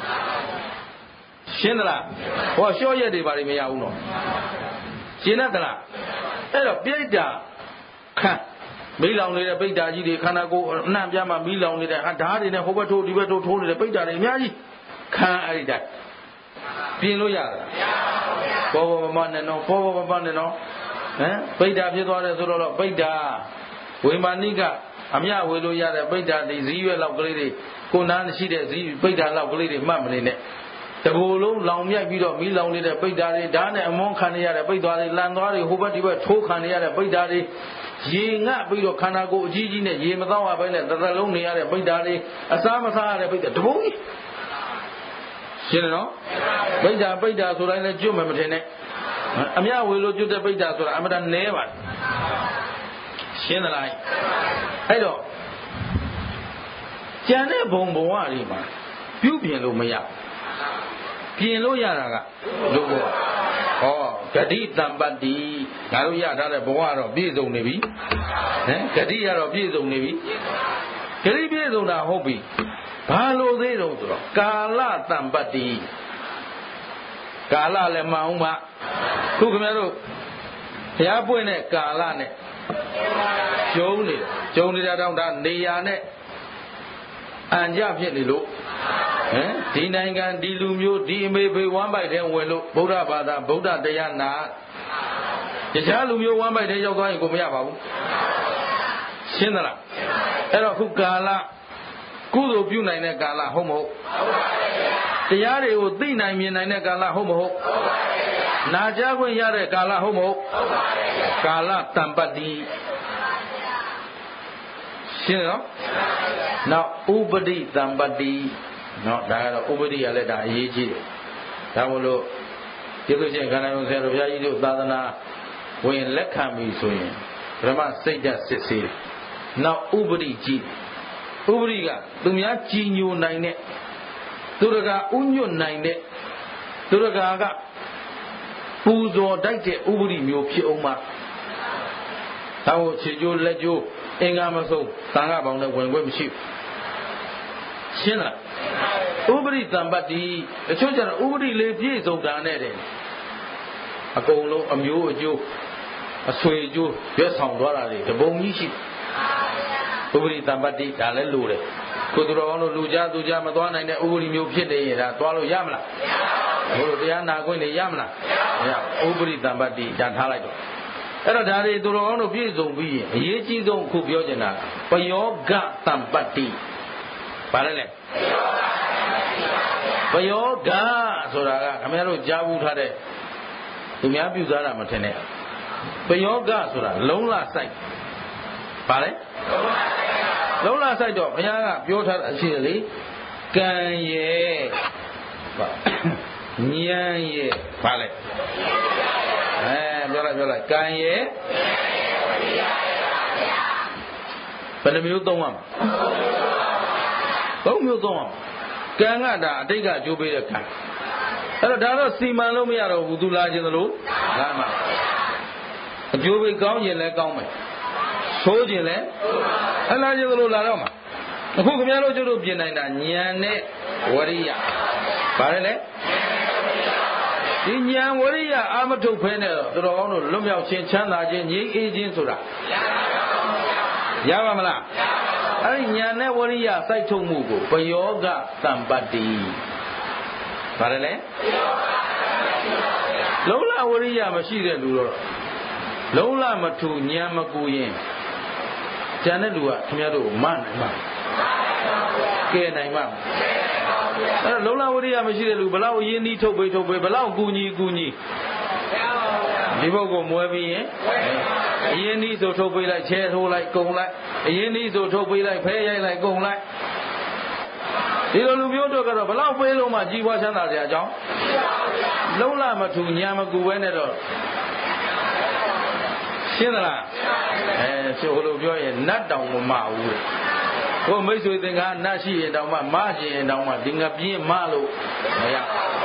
ရှင်းသလားဟောရှော့ရက်တွေဘာတွေမရဘူးနော်ရှင်းသလားအဲ့တော့ပြိတ္တာခံမီးလောင်နေတဲ့ပိဋ္ဌာကြီးတွေခန္ဓာကိုယ်အနှံ့ပြားမှာမီးလောင်နေတဲ့ဟာဓာတ်တွေနဲ့ဟိုဘက်ထိုးဒီဘက်ထိုးထိုးနေတဲ့ပိဋ္ဌာတွေအများကြီးခံအဲ့ဒီတိုင်းပြင်လို့ရလားမရပါဘူးဘောဘောမမနဲ့နော်ဘောဘောမမနဲ့နော်ဟမ်ပိဋ္ဌာဖြစ်သွားတယ်ဆိုတော့ပိဋ္ဌာဝိမာနိကအမြဝေလို့ရတဲ့ပိဋ္ဌာဒီဇီးရွက်လောက်ကလေးတွေကိုနားရှိတဲ့ဇီးပိဋ္ဌာလောက်ကလေးတွေမှတ်မနေနဲ့တကူလုံးလောင်မြိုက်ပြီးတော့မီးလောင်နေတဲ့ပိဋ္ဌာတွေဓာတ်နဲ့အမွန်းခံရတဲ့ပိဋ္ဌာတွေလန်သွားတွေဟိုဘက်ဒီဘက်ထိုးခံရတဲ့ပိဋ္ဌာတွေရေငတ်ပြီးတော့ခန္ဓာကိုယ်အကြီးကြီးနဲ့ရေမသောရဘဲနဲ့တသက်လုံးနေရတဲ့ပိဋ္ဌာတွေအစာမစားရတဲ့ပိဋ္ဌာတဘုံကြီးရှင်းနော်ပိဋ္ဌာပိဋ္ဌာဆိုတိုင်းလည်းကျွတ်မှမထင်နဲ့အမြဝေလို့ကျွတ်တဲ့ပိဋ္ဌာဆိုတာအမှန်တန်နဲပါရှင်းသလားအဲ့တော့ကျန်တဲ့ဘုံဘဝတွေမှာပြုပြင်လို့မရပြင်လို့ရတာကလူဘဝဟောဂတိတံပတ္တိငါတို့ရထားတဲ့ဘဝတော့ပြည့်စုံနေပြီဟမ်ဂတိရတော့ပြည့်စုံနေပြီဂတိပြည့်စုံတာဟုတ်ပြီဘာလို့သေးတော့ဆိုတော့ကာလတံပတ္တိကာလလည်းမအောင်ပါခုခင်ဗျားတို့ဘုရားပွင့်တဲ့ကာလနဲ့ကျုံနေကျုံနေတာတော့ဒါနေရာနဲ့အံကြဖြစ်နေလို့ဟမ်ဒီနိုင်ငံဒီလူမျိုးဒီအမေဖေဝမ်းပိုက်တဲ့ဝင်လို့ဗုဒ္ဓဘာသာဗုဒ္ဓတရားနာတခြားလူမျိုးဝမ်းပိုက်တဲ့ရောက်သွားရင်ကိုမရပါဘူးရှင်းသလားအဲ့တော့ခုကာလကုသိုလ်ပြုနိုင်တဲ့ကာလဟုတ်မဟုတ်တရားတွေကိုသိနိုင်မြင်နိုင်တဲ့ကာလဟုတ်မဟုတ်နာကြားခွင့်ရတဲ့ကာလဟုတ်မဟုတ်ကာလတံပတ္တိရှင်းနော်နောက်ဥပတိတံပတ္တိနော်ဒါကတော့ဥပတိရလည်းဒါအရေးကြီးတယ်ဒါမို့လို့ကျေးဇူးရှင်ခန္ဓာယုံဆရာတော်ဘုရားကြီးတို့သာသနာဝင်လက်ခံပြီဆိုရင်ဗြဟ္မစိတ်ဓာတ်စစ်ဆေးနောက်ဥပတိကြည့်ဥပတိကသူများကြည်ညိုနိုင်တဲ့သူတကာဥညွတ်နိုင်တဲ့သူတကာကပူဇော်တိုက်တဲ့ဥပတိမျိုးဖြစ်အောင်မှာဒါကိုခြေကျိုးလက်ကျိုးအင်္ဂါမဆုံးသံဃာပေါင်းနဲ့ဝင်ခွင့်မရှိဘူးရှင်းလားဥပရိသံပတ္တိအချို့ကျတော့ဥပရိလေးပြည့်စုံတာနဲ့တယ်အကုန်လုံးအမျိုးအကျိုးအဆွေအကျိုးရွက်ဆောင်သွားတာတွေတပုံကြီးရှိဥပရိသံပတ္တိဒါလည်းလိုတယ်ကိုသူတော်ကောင်းတို့လူကြသူကြမသွားနိုင်တဲ့ဥပရိမျိုးဖြစ်နေရင်ဒါသွားလို့ရမလားမရဘူးဘုလို့တရားနာခွင့်နေရမလားမရဘူးဥပရိသံပတ္တိဒါထားလိုက်တော့အဲ့တော့ဒါတွေသူတော်ကောင်းတို့ပြည့်စုံပြီးရင်အရေးကြီးဆုံးအခုပြောချင်တာပယောဂတံပတ္တိဘာလဲလဲပယောဂဆိုတာကခင်ဗျားတို့ကြားဘူးထားတဲ့သူများပြုစားတာမထင်နဲ့ပယောဂဆိုတာလုံးလဆိုင်ဘာလဲလုံးလဆိုင်တော့ဘုရားကပြောထားတာရှိတယ်လေကံရဲ့ဉာဏ်ရဲ့ဘာလဲအဲပြောလိုက်ပြောလိုက်ကံရဲ့ဘယ်နှမျိုးသုံးရမလဲသုံးမျိုးသုံးအောင်ကံကဒါအတိတ်ကအကျိုးပေးတဲ့ကံအဲ့တော့ဒါတော့စီမံလို့မရတော့ဘူးသူလာခြင်းသလိုလာမှာအကျိုးပေးကောင်းခြင်းလည်းကောင်းမယ်ဆိုးခြင်းလည်းအလားခြင်းသလိုလာတော့မှာအခုခင်ဗျားတို့ကျတို့ပြင်နိုင်တာဉာဏ်နဲ့ဝရိယဘာလဲလဲဒီဉာဏ်ဝရိယအာမထုတ်ဖဲနဲ့တော့သူတော်ကောင်းတို့လွတ်မြောက်ခြင်းချမ်းသာခြင်းငြိမ်းအေးခြင်းဆိုတာရပါမလားအဲ့ဒီဉာဏ်နဲ့ဝရိယစိုက်ထုတ်မှုကိုပယောဂတံပတ္တိဘာလဲလဲလုံးလဝရိယမရှိတဲ့လူတော့လုံးလမထူဉာဏ်မကူရင်ကျန်တဲ့လူကခင်ဗျားတို့မနိုင်မှာကဲနိုင်မှာအဲ့တော့လုံးလဝရိယမရှိတဲ့လူဘလောက်ရင်းနှီးထုတ်ပေးထုတ်ပေးဘလောက်ကူညီကူညီဒီဘုတ်ကိုမွဲပြီးရင်အရင်နည်းဆိုထုတ်ပေးလိုက်ချဲထိုးလိုက်ကုံလိုက်အရင်နည်းဆိုထုတ်ပေးလိုက်ဖဲရိုက်လိုက်ကုံလိုက်ဒီလိုလူမျိုးတို့ကတော့ဘလောက်ပေးလို့မှကြီးပွားချမ်းသာစရာအကြောင်းလုံးလမထူညာမကူပဲနဲ့တော့ရှင်းသလားအဲဆိုလိုပြောရင်နတ်တောင်မမဘူးကိုမိတ်ဆွေသင်္ကားနတ်ရှိရင်တောင်မှမရှိရင်တောင်မှဒီငပြင်းမလို့မရ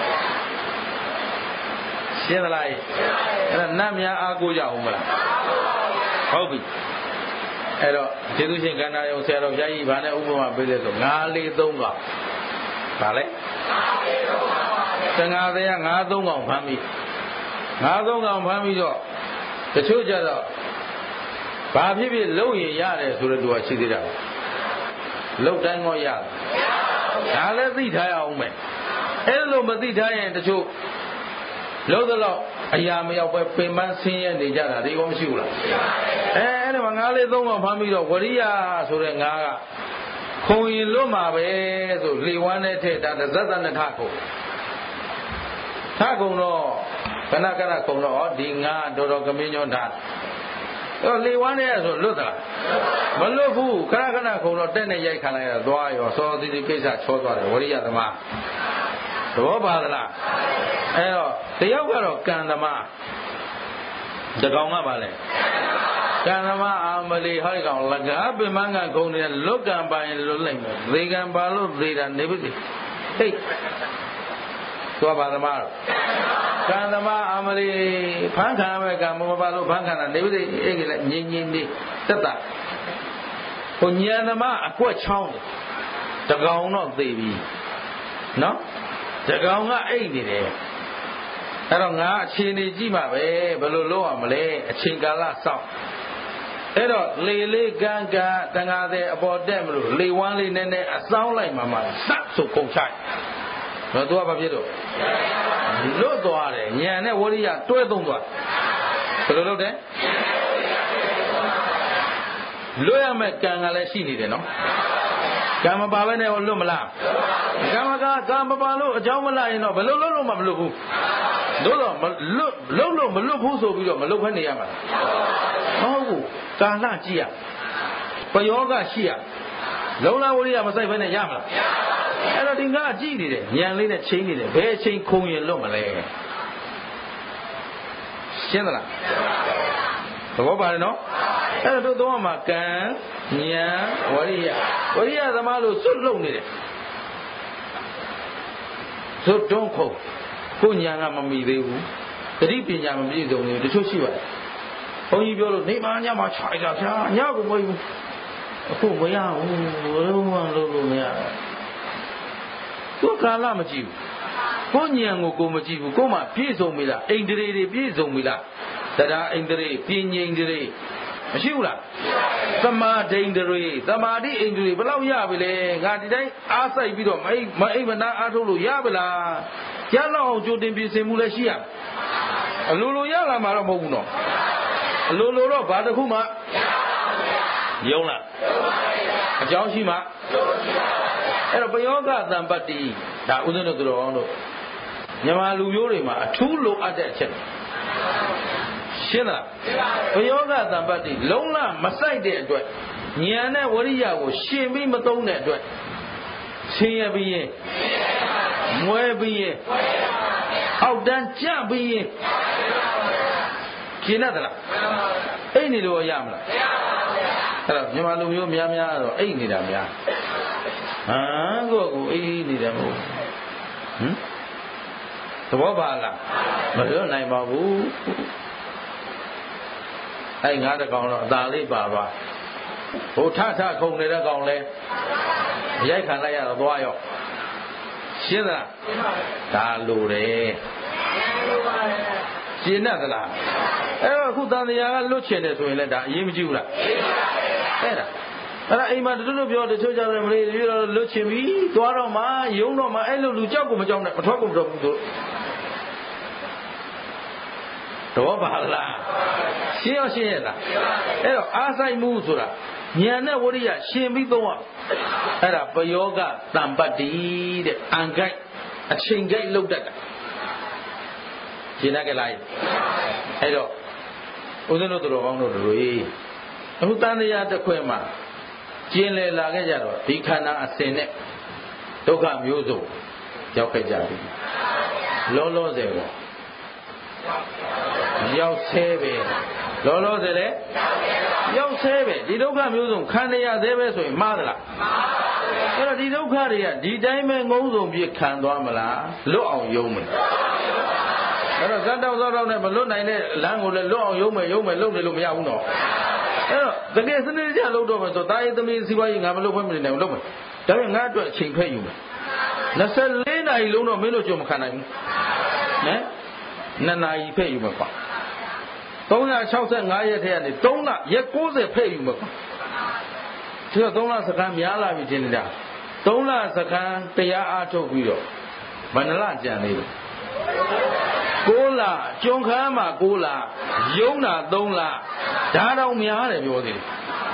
ရှင်းသလားအဲ့ဒါနတ်များအားကိုးကြအောင်မလားဟုတ်ပြီအဲ့တော့ကျေးဇူးရှင်ကန္နာယုံဆရာတော်ဘုရားကြီးဗာနဲ့ဥပမာပေးလဲဆိုငါးလေးသုံးကောင်ဗာလဲသံဃာတရားငါးသုံးကောင်ဖမ်းပြီးငါးသုံးကောင်ဖမ်းပြီးတော့တချို့ကြတော့ဘာဖြစ်ဖြစ်လုံရင်ရတယ်ဆိုတဲ့သူကရှိသေးတာလုံတိုင်းတော့ရတယ်ဒါလည်းသိထားရအောင်မယ်အဲ့လိုမသိထားရင်တချို့လုံးတော့အရာမရောက်ပဲပင်ပန်းဆင်းရဲနေကြတာဒီကောမရှိဘူးလားအဲအဲ့ဒါမှငါးလေးသုံးကောင်ဖမ်းပြီးတော့ဝရိယဆိုတဲ့ငါးကခုံရင်လွတ်မှာပဲဆိုလေဝမ်းနဲ့ထည့်တာသဇ္ဇနထခုံထခုံတော့ခဏခဏခုံတော့ဒီငါးတော်တော်ကမင်းညွန့်ထားတော့လေဝမ်းနဲ့ဆိုလွတ်သလားမလွတ်ဘူးခဏခဏခုံတော့တက်နဲ့ရိုက်ခံလိုက်ရသွားရောစောသီတိကိစ္စချောသွားတယ်ဝရိယသမားသဘောပါသလားအဲတော့တယောက်ကတော့ကံသမားတကောင်ကပါလေကံသမားအာမလီဟောဒီကောင်လကားပင်မကခုံနေလွတ်ကံပါရင်လွတ်လိုက်မယ်သေကံပါလို့သေတာနေပြီဟိတ်သွားပါသမားတော့ကံသမားအာမလီဖန်ခံမဲ့ကံမပါလို့ဖန်ခံတာနေပြီအဲ့ဒီလေငင်းငင်းလေးတက်တာဟိုဉာဏ်သမားအကွက်ချောင်းတကောင်တော့သေပြီနော်တကောင်ကအိတ်နေတယ်အဲ့တော့ငါအခြေအနေကြည့်ပါပဲဘယ်လိုလုပ်ရမလဲအချိန်ကာလစောင့်အဲ့တော့လေလေးကန်းကန်းတန်ဃာတဲ့အပေါ်တက်မလို့လေဝမ်းလေးနဲ့နဲ့အဆောင်လိုက်မှမှစပ်ဆိုကုန်ချိုက်တော့သူကဘာဖြစ်တော့လွတ်သွားတယ်ဉာဏ်နဲ့ဝရိယတွဲသုံးသွားဘယ်လိုလုပ်တယ်လွတ်ရမယ့်ကံကလည်းရှိနေတယ်နော်ကံမပါဘဲနဲ့လွတ်မလားကံမကကံမပါလို့အကြောင်းမလိုက်ရင်တော့ဘယ်လိုလုပ်လို့မှမလွတ်ဘူးတို့တော့လွတ်လုံးလို့မလွတ်ဘူးဆိုပြီးတော့မလွတ်ဖက်နေရမှာဟုတ်ဘူးကာလကြည့်ရပယောဂရှိရလုံလဝရိယမဆိုင်ဘဲနဲ့ရမလားအဲ့တော့ဒီငါကြည့်နေတယ်ဉာဏ်လေးနဲ့ချိန်နေတယ်ဘယ်အချိန်ခုံရင်လွတ်မလဲရှင်းသလားသဘောပါတယ်နော်အဲ့တော့တို့တော့မှာကံဉာဏ်ဝရိယဝရိယသမားလို့စွတ်လုံနေတယ်ဇွတ်တွန်းခုံကိုဉာဏ်ကမမီသေးဘူးသတိပညာမပြည့်စုံဘူးတချို့ရှိပါတယ်ဘုန်းကြီးပြောလို့နေမညမှာခြိုက်တာဗျာညကိုမဟုတ်ဘူးအခုမရဘူးဘယ်လိုမှလုပ်လို့မရဘူးသူကိုယ်ကာလမကြည့်ဘူးကိုယ်ဉာဏ်ကိုကိုယ်မကြည့်ဘူးကိုယ်မှပြည့်စုံပြီလားအိန္ဒြေတွေပြည့်စုံပြီလားတရားအိန္ဒြေပညာအိန္ဒြေမရှိဘူးလားသမာဓိအိန္ဒြေသမာဓိအိန္ဒြေဘယ်လောက်ရပြီလဲငါဒီတိုင်းအားစိုက်ပြီးတော့မအိမအိမနာအားထုတ်လို့ရပါလားကျမ်းလောက်အောင်ကြိုတင်ပြင်ဆင်မှုလည်းရှိရအလိုလိုရလာမှာတော့မဟုတ်ဘူးနော်အလိုလိုတော့ဘာတစ်ခုမှယုံလားအကြောင်းရှိမှအဲ့တော့ပယောဂသံပတ္တိဒါဥဒ္ဒနသူတော်ကောင်းတို့မြန်မာလူမျိုးတွေမှာအထူးလိုအပ်တဲ့အချက်ရှင်းလားပယောဂသံပတ္တိလုံးလမဆိုင်တဲ့အတွက်ဉာဏ်နဲ့ဝရိယကိုရှင်ပြီးမသုံးတဲ့အတွက်ဆင်းရဲပြီးရင်မွဲပြီးရင်အောက်တန်းကြပြီးရင်ရှင်းတတ်လားအိတ်နေလို့ရမလားအဲ့တော့မြန်မာလူမျိုးများများတော့အိတ်နေတာများဟမ်ကိုကိုအေးနေတယ်မဟုတ်ဟမ်သဘောပါလားမပြောနိုင်ပါဘူးအဲ့ငါးတကောင်တော့အသာလေးပါပါဟိုထထခုံနေတဲ့ကောင်လဲရိုက်ခံလိုက်ရတော့သွားရောရှင်းသလားဒါလိုတယ်ရှင်းတတ်သလားအဲ့တော့အခုတန်တရားကလွတ်ချင်တယ်ဆိုရင်လည်းဒါအရေးမကြီးဘူးလားအဲ့ဒါအဲ့ဒါအိမ်မှာတို့တို့ပြောတချို့ကြတယ်မလေးပြီးတော့လွတ်ချင်ပြီသွားတော့မှယုံတော့မှအဲ့လိုလူကြောက်ကိုမကြောက်နဲ့မထွက်ကိုမထွက်ဘူးတို့တော့ပါလားရှင်းရရှင်းရလားအဲ့တော့အားဆိုင်မှုဆိုတာဉာဏ်နဲ့ဝိရိယရှင်ပြီးသုံးရအဲ့ဒါပယောဂတံပတ္တိတဲ့အံကိုက်အချိန်ကိုက်လောက်တတ်တာရှင်းတတ်ကြလားအဲ့တော့ဦးဇင်းတို့တော်ကောင်းတို့တို့အခုတန်တရားတစ်ခွဲမှာကျင်လည်လာခဲ့ကြတော့ဒီခန္ဓာအစဉ်နဲ့ဒုက္ခမျိုးစုံရောက်ခဲ့ကြပြီလောလောဆယ်ပေါ့ရောက်ဆဲပဲလောလောဆယ်လေရောက်ဆဲပဲဒီဒုက္ခမျိုးစုံခံရသေးပဲဆိုရင်မှားသလားအဲ့တော့ဒီဒုက္ခတွေကဒီတိုင်းပဲငုံစုံပြခံသွားမလားလွတ်အောင်ယုံမလားအဲ့တော့ဇတ်တော်သောတော်နဲ့မလွတ်နိုင်တဲ့လမ်းကိုလည်းလွတ်အောင်ယုံမယ်ယုံမယ်လုပ်နေလို့မရဘူးနော်အဲ့တော့တကယ်စနစ်တကျလုပ်တော့မယ်ဆိုတာရေးသမီးစီးပွားရေးငါမလုပ်ဘဲမနေနိုင်ဘူးလုပ်မယ်ဒါပေမဲ့ငါအတွက်အချိန်ဖက်ယူမယ်နှစ်ဆယ်လေးနာရီလုံးတော့မင်းတို့ကြုံမခံနိုင်ဘူးနော်နှစ်နာရီဖက်ယူမယ်ကွာသုံးရာ၆၅ရက်ထဲကနေသုံးလရက်၉၀ဖက်ယူမယ်ကွာဒီတော့သုံးလစကန်များလာပြီထင်နေတာသုံးလစကန်တရားအားထုတ်ပြီးတော့ဘယ်နှလကြံသေးလဲကိုးလကျွန်းခမ်းမှာကိုးလယုံတာသုံးလဓာတော်များတယ်ပြောသေးတယ်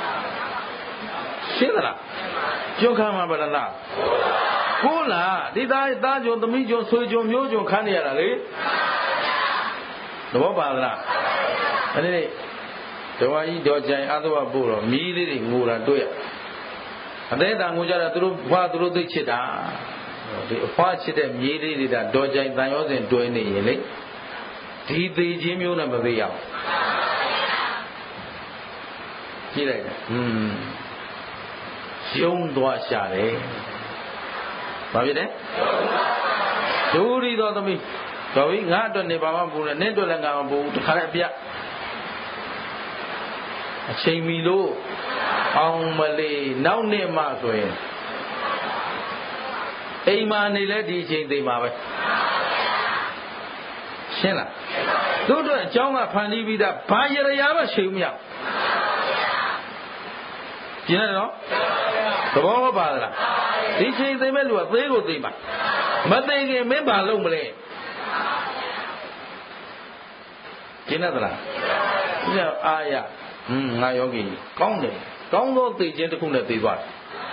ရှင်းသလားကျွန်းခမ်းမှာဘယ်နှလကိုးလဒီသားသားကျွန်းသမီးကျွန်းဆွေကျွန်းမျိုးကျွန်းခမ်းနေရတာလေသဘောပါလားအဲ့ဒီဒေဝါကြီးဒေါ်ကြိုင်အသဝပို့တော့မီးလေးတွေငိုတာတွေ့ရအသေးတန်ငိုကြတာသူတို့ဘွားသူတို့သိချစ်တာဒီအဖွားချစ်တဲ့မြေးလေးတွေဒါဒေါ်ကြိုင်တန်ရောစဉ်တွဲနေရင်လေဒီသေးချင်းမျိုးနဲ့မသေးရအောင်ကြည့်လိုက်တယ်ဟွန်းရှုံးသွားရှာတယ်ဘာဖြစ်လဲဒူရီတော်သမီးတော်ပြီငါအတွက်နေပါမှမပူနဲ့နင့်အတွက်လည်းငါမပူတခါလည်းပြအချိန်မီလို့အောင်မလေးနောက်နှစ်မှဆိုရင်အိမ်မာနေလဲဒီအချိန်သိမှာပဲရှင်းလားတို့အတွက်အကြောင်းကဖန်တီးပြီးသားဘာရရမှရှိမရပြင်းတယ်နော်သဘောမပါလားဒီချိန်သိမဲ့လူကသေးကိုသိမှာမသိခင်မင်းဘာလုပ်မလဲကျင်းတယ်လားဒီအာရဟင်းငါယောဂီကောင်းတယ်ကောင်းသောသိခြင်းတစ်ခုနဲ့သိသွားတယ်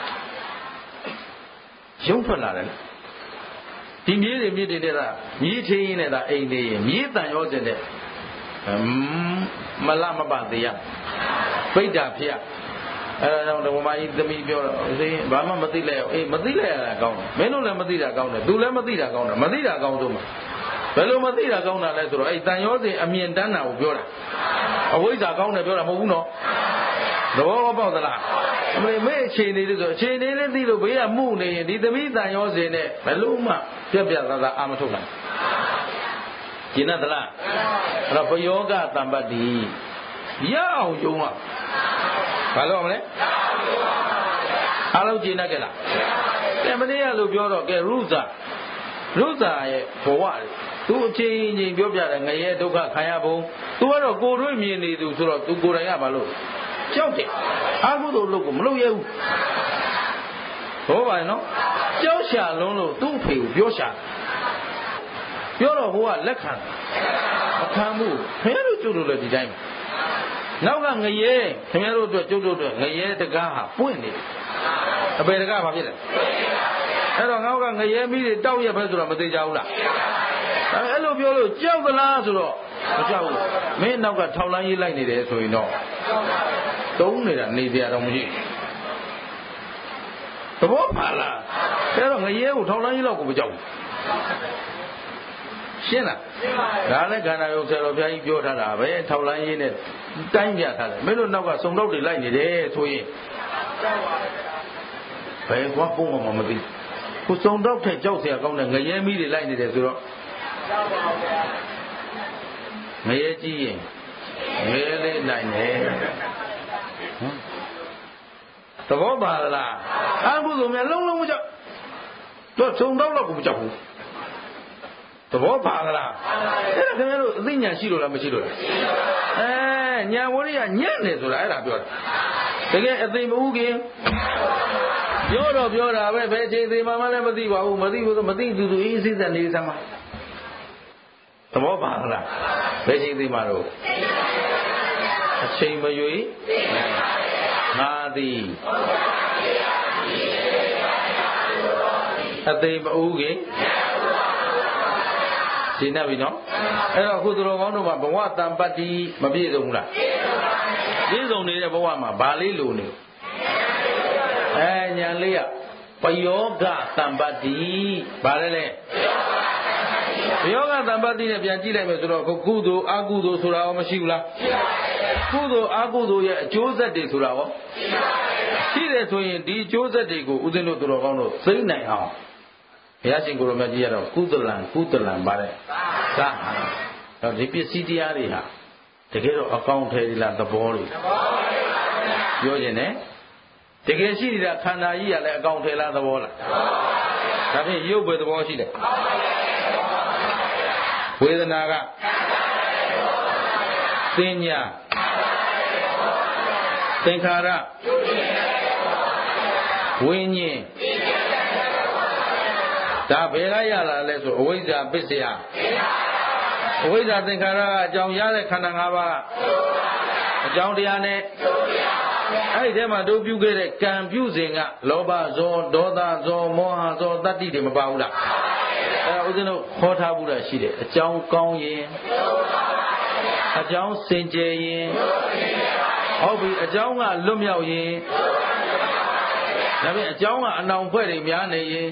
ရုံထွက်လာတယ်ဒီမြေးတွေမြစ်တွေတဲ့ကမြေးထင်းရင်းနဲ့ဒါအိမ်နေရင်မြေးတန်ရောစင်တဲ့မလမပသေးရပိဋ္ဌာဖြစ်အဲ့ဒါကြောင့်ဓမ္မကြီးသမီးပြောတော့အေးဘာမှမသိလိုက်အောင်အေးမသိလိုက်ရတာကောင်းတယ်မင်းတို့လည်းမသိတာကောင်းတယ်သူလည်းမသိတာကောင်းတယ်မသိတာကောင်းဆုံးမှာဘယ်လိုမသိတာကောင်းတာလဲဆိုတော့အဲ့တန်ရောစင်အမြင်တန်းတာကိုပြောတာအဝိဇ္ဇာကောင်းတယ်ပြောတာမဟုတ်ဘူးနော်သဘောပေါက်သလားအမေမေအခြေအနေလေးဆိုအခြေအနေလေးသိလို့ဘေးကမှုနေရင်ဒီသမီးတန်ရောစင်နဲ့ဘယ်လို့မှပြက်ပြက်သားသားအာမထုတ်နိုင်ကျင်သလားအဲ့တော့ပယောဂတံပတ္တိရအောင်ယုံอ่ะဘာလို့မလဲအားလုံးကျင်တတ်ကြလားကဲမနေ့ကလို့ပြောတော့ကဲရုဇာရုဇာရဲ့ဘဝသူအချင်းချင်းပြောပြတယ်ငရဲဒုက္ခခံရပုံသူကတော့ကိုယ်တွေ့မြင်နေသူဆိုတော့သူကိုယ်တိုင်ကဘာလို့ကြောက်တယ်အာဟုသောလုပ်ကိုမလုပ်ရဘူးဟောပါနော်ကြောက်ရှာလုံးလို့သူ့အဖေကိုပြောရှာပြောတော့ဟိုကလက်ခံမခံဘူးခင်ဗျားတို့ကျုပ်တို့လည်းဒီတိုင်းနောက်ကငရဲခင်ဗျားတို့အတွက်ကျုပ်တို့အတွက်ငရဲတကားဟာပွင့်နေတယ်အပေတကားဘာဖြစ်လဲအဲ့တော့ငေါကငရဲမီးတွေတောက်ရပဲဆိုတော့မသိကြဘူးလားအဲ့လိုပြောလို့ကြောက်သလားဆိုတော့မကြောက်ဘူးမင်းနောက်ကထောက်လန်းရေးလိုက်နေတယ်ဆိုရင်တော့တုံးနေတာနေကြတော့မရှိသဘောပါလားအဲ့တော့ငရဲကိုထောက်လန်းရေးတော့ကိုမကြောက်ဘူးရှင်းလားဒါလည်းခန္ဓာယုတ်ဆရာတော်ဘုရားကြီးပြောထားတာပဲထောက်လန်းရေးနဲ့တိုင်းပြထားတယ်မင်းတို့နောက်ကစုံတော့တွေလိုက်နေတယ်ဆိုရင်ဘယ်ကွာပုံမှန်မသိကိုစုံတော့တဲ့ကြောက်เสียကောင်းတဲ့ငရဲမီးတွေလိုက်နေတယ်ဆိုတော့ငရဲကြီးရင်ငရဲလေးနိုင်တယ်သဘောပါလားအကုသိုလ်များလုံးလုံးမကြောက်တော့စုံတော့တော့ကိုမကြောက်ဘူးသဘောပါလားအဲ့ဒါခင်ဗျားတို့အသိဉာဏ်ရှိလို့လားမရှိလို့လားအဲဉာဏ်ဝိရိယညံ့နေဆိုတာအဲ့ဒါပြောတာတကယ်အသိမဟုတ်ခင်ပြောတော့ပြောတာပဲဘယ်ချိန်သေးမှမလည်းမသိပါဘူးမသိဘူးဆိုမသိသူသူအေးစိစက်နေစမ်းပါသဘောပါလားဘယ်ချိန်သေးမှတော့အချိန်မရွေးငါသည်အသိမဟုတ်ခင်ရှင်းနေပြီနော်အဲ့တော့အခုသူတော်ကောင်းတို့မှာဘဝတန်ပတ်တိမပြည့်စုံဘူးလားပြည့်စုံနေတဲ့ဘဝမှာဘာလေးလိုနေအဲညာလေးကပယောဂတန်ပတ်တိဘာလဲလဲပယောဂတန်ပတ်တိနဲ့ပြန်ကြည့်လိုက်မယ်ဆိုတော့ကုသိုလ်အကုသိုလ်ဆိုတာရောမရှိဘူးလားကုသိုလ်အကုသိုလ်ရဲ့အကျိုးဆက်တွေဆိုတာရောရှိတယ်ဆိုရင်ဒီအကျိုးဆက်တွေကိုဦးဇင်းတို့သူတော်ကောင်းတို့သိနိုင်အောင်ဘုရားရှင်ကိုရမကြီးကတော့ကုသလံကုသလံပါတဲ့ကတော့ဒီပစ္စည်းတရားတွေဟာတကယ်တော့အကောင်းထဲလားသဘောတွေပြောခြင်းနဲ့တကယ်ရှိနေတာခန္ဓာကြီးကလည်းအကောင်းထဲလားသဘောလားဒါဖြင့်ရုပ်ပဲသဘောရှိတယ်ဝေဒနာကသင်ညာသင်္ခါရဝိညာဉ်ဒါဘယ်ကရလာလဲဆိုအဝိဇ္ဇာပစ္စယအဝိဇ္ဇာသင်္ခါရကအကြောင်းရတဲ့ခန္ဓာ၅ပါးကအကြောင်းတရားနဲ့အဲ့ဒီထဲမှာတို့ပြုခဲ့တဲ့ကံပြုစဉ်ကလောဘဇောဒေါသဇောမောဟဇောတတ္တိတွေမပါဘူးလားအဲ့ဒါဦးဇင်းတို့ခေါ်ထားဘူးလားရှိတယ်အကြောင်းကောင်းရင်အကြောင်းစင်ကြယ်ရင်ဟုတ်ပြီအကြောင်းကလွတ်မြောက်ရင်ဒါဖြင့်အကြောင်းကအနောင်ဖွဲ့တွေများနေရင်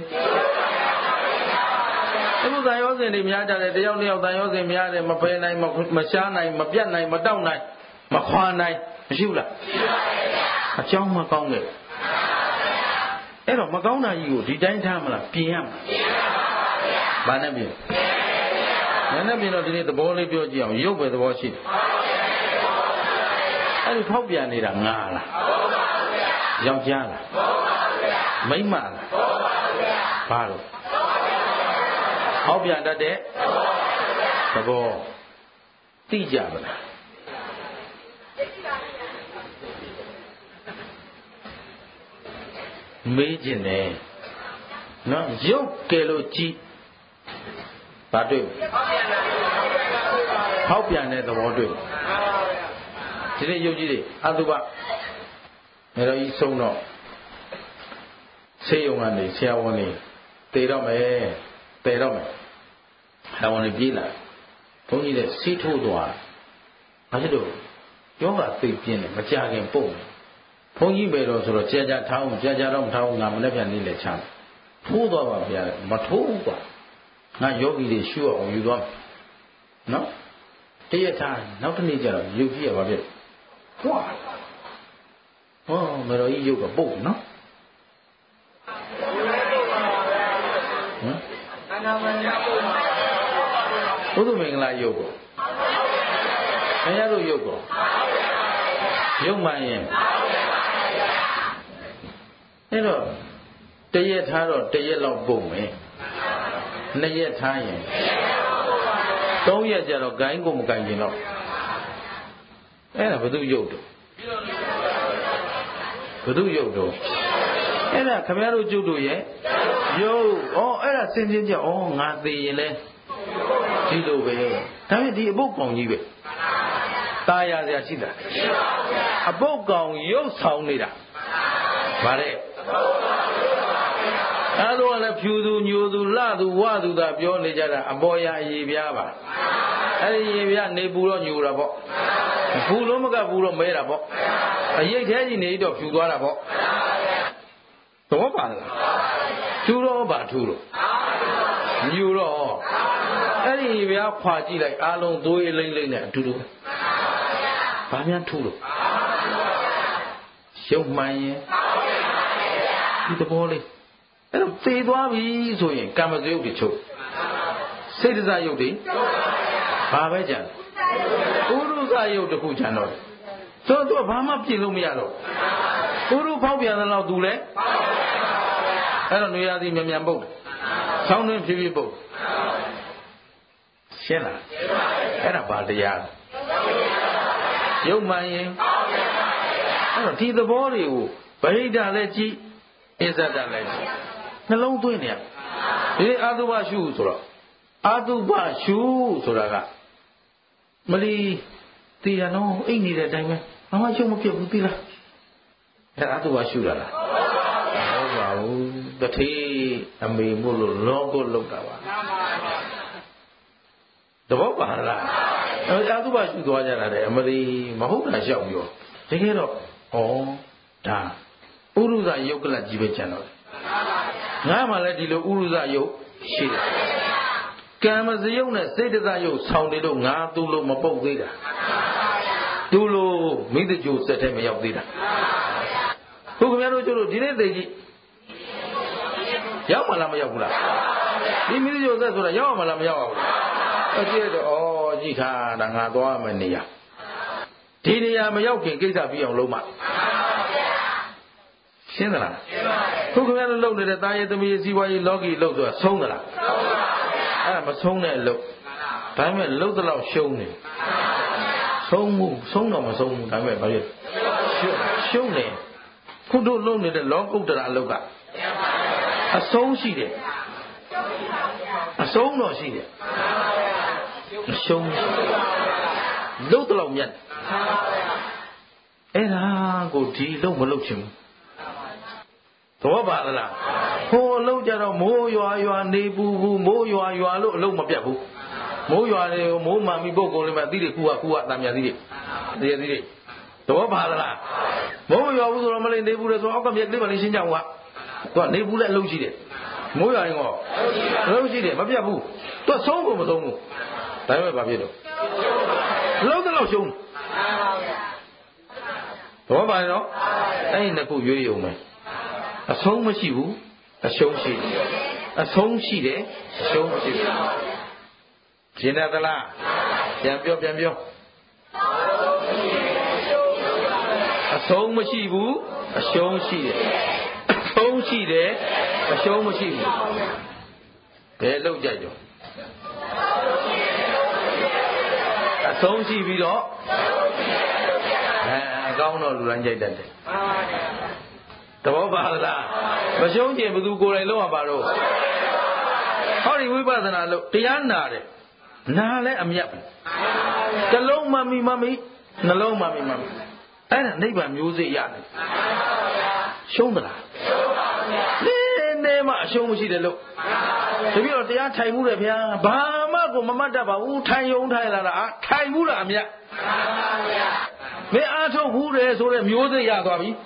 အခုတန်ရောစဉ်တွေများကြတယ်တယောက်တစ်ယောက်တန်ရောစဉ်များတယ်မဖယ်နိုင်မရှားနိုင်မပြတ်နိုင်မတောက်နိုင်မခွာနိုင်မရှိဘူးလားအကြောင်းမကောင်းခဲ့အဲ့တော့မကောင်းတာကြီးကိုဒီတိုင်းထားမလားပြင်ရမလားဘာနဲ့ပြင်ဘာနဲ့ပြင်တော့ဒီနေ့သဘောလေးပြောကြည့်အောင်ရုပ်ပဲသဘောရှိတယ်အဲ့ဒီဖောက်ပြန်နေတာငါလားယောက်ျားလားမိန်းမလားဘာလို့ဟောက်ပြန်တတ်တဲ့သဘောသိကြပါလားမေးခြင်းတယ်နော်ရုပ်ကဲလို့ကြည့်ဘာတွေ့ဟောက်ပြန်တဲ့သဘောတွေ့ဒီနေ့ရုပ်ကြီးတွေအတုပမေတော်ကြီးဆုံးတော့ဆေးရုံကနေဆရာဝန်တွေတည်တော့မယ်တည်တော့မယ်ဆရာဝန်တွေပြေးလာဘုန်းကြီးတဲ့စီးထိုးသွားဘာဖြစ်လို့ယောဂသိပြင်းတယ်မကြခင်ပုံဘုန်းကြီးပဲတော့ဆိုတော့ကြာကြာထောင်းကြာကြာတော့မထောင်းငါမနေ့ပြန်နေလေချမ်းထိုးသွားပါဗျာမထိုးဘူးကွာငါယောဂီတွေရှုအောင်ယူသွားနော်တရက်ထားနောက်တစ်နေ့ကျတော့ယုတ်ကြီးရပါပြီဟွာဟောမတော်ကြီးယုတ်ကပုတ်နော်ဟမ်အနာမညာပုတ်မှာဘုသူမင်္ဂလာယုတ်ကိုဆရာတို့ယုတ်ကိုယုတ်မှန်ရင်အဲ့တော့တရက်ထားတော့တရက်လောက်ပုံမယ်နှစ်ရက်ထားရင်သုံးရက်ကျတော့ဂိုင်းကိုမဂိုင်းရင်တော့အဲ့ဒါဘယ်သူရုပ်တော့ဘယ်သူရုပ်တော့အဲ့ဒါခင်ဗျားတို့ကျုပ်တို့ရဲ့ရုပ်ဩအဲ့ဒါစင်စင်ကြဩငါသေးရင်လဲဒီလိုပဲဒါပေမဲ့ဒီအပုတ်ကောင်ကြီးပဲตายရစရာရှိတာအပုတ်ကောင်ရုပ်ဆောင်နေတာဗါတဲ့အဲလိုကလည်းဖြူသူညိုသူလှသူဝသူသာပြောနေကြတာအပေါ်ရအရေးပြားပါအဲဒီရေပြားနေပူတော့ညိုတာပေါ့ပူလို့မကပူတော့မဲတာပေါ့အရိတ်ထဲကြီးနေတော့ဖြူသွားတာပေါ့သဘောပါလားဖြူတော့ဘာထူးတော့ညိုတော့အဲ့ဒီရေပြားခွာကြည့်လိုက်အားလုံးသွေးလိမ့်လိမ့်နဲ့အတူတူဘာများထူးလို့ရုပ်မှန်ရင်ဒီသဘောလေးအဲ့တော့သေသွားပြီဆိုရင်ကာမဂုဏ်ရုပ်တွေချုပ်စိတ်တစားရုပ်တွေဘာပဲကြံဥရုဇရုပ်တစ်ခုကြံတော့ဆိုတော့ဘာမှပြင်လို့မရတော့ဥရုဖောက်ပြန်တဲ့လောက်သူလဲအဲ့တော့နေရာစီမြန်မြန်ပုတ်ဆောင်းတွင်ဖြည်းဖြည်းပုတ်ရှင်းလားအဲ့ဒါဘာတရားရုပ်မှန်ရင်အဲ့တော့ဒီသဘောတွေကိုဗဟိတလည်းကြည့်အစ္ဆဒလည်းကြည့်နှလုံးသွင်းနေရဒီအာသုဘရှုဆိုတော့အာသုဘရှုဆိုတာကမလီတည်ရနော်အိတ်နေတဲ့အတိုင်းပဲဘာမှရှုံးမပြတ်ဘူးသိလားအဲ့အာသုဘရှုတာလားဟုတ်ပါဘူးတထေးအမေမို့လို့လောကုတ်လောက်တာပါတဘောပါလားအဲအာသုဘရှုသွားကြတာလေအမလီမဟုတ်တာလျှောက်ပြောတကယ်တော့ဩဒါဥရုဇယုတ်ကလကြီးပဲကျန်တော့ငါမှလည်းဒီလိုဥရုဇယုတ်ရှိတယ်ကံမစယုတ်နဲ့စေတဇယုတ်ဆောင်းနေလို့ငါသူ့လိုမပုတ်သေးတာသူ့လိုမိတ္တကြိုစက်ထဲမရောက်သေးတာဟုတ်ခင်ဗျားတို့ကျတို့ဒီနေ့သိကြည့်ရောက်မှလားမရောက်ဘူးလားဒီမိတ္တကြိုစက်ဆိုတာရောက်မှလားမရောက်ဘူးလားအကြည့်တော့ဩကြည့်ခါတာငါသွားမယ်နေရဒီနေရာမရောက်ခင်ကိစ္စပြီးအောင်လုပ်မှရှင်းသလားရှင်းပါပြီခုခင်ဗျားတို့လုပ်နေတဲ့တာရဲ့သမီးစီးပွားရေးလောကီလုပ်ဆိုတာဆုံးသလားဆုံးပါဗျာအဲ့ဒါမဆုံးတဲ့အလုပ်ဒါပေမဲ့လုပ်တော့ရှုံးနေဆုံးမှုဆုံးတော့မဆုံးဘူးဒါပေမဲ့ဘာဖြစ်ရှုံးရှုံးနေခုတို့လုပ်နေတဲ့လောကုတ္တရာအလုပ်ကအဆုံးရှိတယ်အဆုံးတော့ရှိတယ်မရှုံးလုပ်တော့မြတ်အဲ့ဒါကိုဒီလုပ်မလုပ်ချင်ဘူးသဘောပါလားဟိုအလုပ်ကြတော့မိုးရွာရွာနေပူပူမိုးရွာရွာလို့အလုပ်မပြတ်ဘူးမိုးရွာနေမိုးမှန်ပြီးပုတ်ကုန်လေးမှအသီးတွေကူကကူကတံမြာသီးတွေတရားသီးတွေသဘောပါလားမိုးရွာဘူးဆိုတော့မလေးနေပူတယ်ဆိုအောက်ကမြက်လေးမှလေးရှင်းကြအောင်ကသူကနေပူလည်းအလုပ်ရှိတယ်မိုးရွာရင်ကောအလုပ်ရှိတယ်မပြတ်ဘူးသူကဆုံးဖို့မဆုံးဘူးဒါပေမဲ့ဘာဖြစ်တော့အလုပ်တော့ရှုံးသဘောပါနော်အဲ့ဒီနှစ်ခုရွေးရုံပဲအဆုံးမရှိဘူးအရှုံးရှိတယ်အဆုံးရှိတယ်အရှုံးမရှိဘူးရှင်းတယ်သလားပြန်ပြောပြန်ပြောအဆုံးမရှိဘူးအရှုံးရှိတယ်အဆုံးရှိတယ်အရှုံးမရှိဘူးဘယ်လောက်ကြိုက်တော့အဆုံးရှိပြီးတော့အဲအကောင်းတော့လူတိုင်းကြိုက်တတ်တယ်သဘောပါလားမရှုံးကျင်ဘသူကိုယ်တိုင်လုံးဝပါတော့ဟောဒီဝိပဿနာလို့တရားနာတယ်နာလဲအမြတ်တလုံးမမီမမီနှလုံးမမီမမီအဲ့ဒါနိဗ္ဗာန်မျိုးစေ့ရတယ်ရှုံးသလားရှုံးပါဗျာနည်းနည်းမှအရှုံးမရှိတယ်လို့တပည့်တော်တရားထိုင်မှုတယ်ဗျာဘာမှကိုမမှတ်တတ်ပါဘူးထိုင်ယုံထိုင်လာတာအာထိုင်မှုတာအမြတ်ပါဗျာမင်းအားထုတ်ဘူးတယ်ဆိုတော့မျိုးစေ့ရသွားပြီ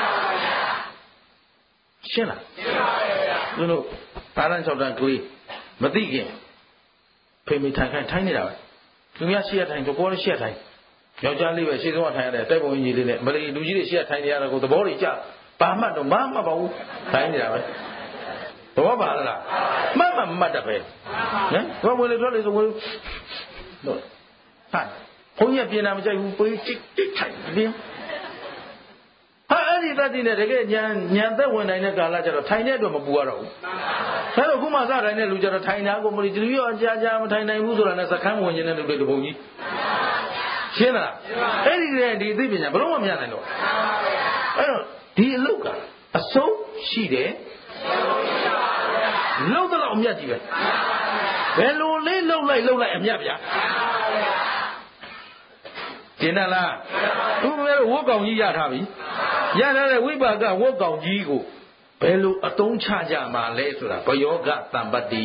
ရှင်းလားရှင်းပါရဲ့ဗျာသူတို့ဘာတန်း၆တန်းကလေးမသိခင်ဖေမေထိုင်ခိုင်းထိုင်နေတာပဲသူများရှေ့ရထိုင်တော့ကိုယ်လည်းရှေ့ရထိုင်ယောက်ျားလေးပဲရှေ့ဆုံးကထိုင်ရတယ်တိုက်ပုံကြီးလေးနဲ့မလီလူကြီးတွေရှေ့ရထိုင်နေရတာကိုသဘောတွေကြဘာမှတော့မမှတ်ပါဘူးထိုင်နေတာပဲသဘောပါလားမှတ်မှမမှတ်တတ်ပဲဟမ်ဘာဝင်လေပြောလေဆိုဝင်လို့ဟာဘုန်းကြီးပြင်တာမကြိုက်ဘူးပေးချစ်တစ်ထိုင်ပြင်းဟာအဲ့ဒီဒီတတိနဲ့တကယ်ညာညာသက်ဝင်နိုင်တဲ့ကာလကျတော့ထိုင်တဲ့အတွက်မပူရတော့ဘူးဒါတော့ခုမှစတိုင်းတဲ့လူကျတော့ထိုင်တာကိုမလို့ဒီလိုရောကြာကြာမထိုင်နိုင်ဘူးဆိုတာနဲ့စခန်းဝင်နေတဲ့လူတွေတပုံကြီးရှင်းလားအဲ့ဒီတဲ့ဒီအသိပညာဘလို့မမြင်နိုင်တော့အဲ့တော့ဒီအလုတ်ကအဆုံးရှိတယ်လောက်တော့အမြတ်ကြီးပဲဘယ်လိုလေးလှုပ်လိုက်လှုပ်လိုက်အမြတ်ဗျာကျင်တယ်လားသူကဝတ်ကောင်ကြီးရထားပြီရထားတဲ့ဝိပါကဝတ်ကောင်ကြီးကိုဘယ်လိုအသုံးချကြမှာလဲဆိုတာဘယောဂတံပတ္တိ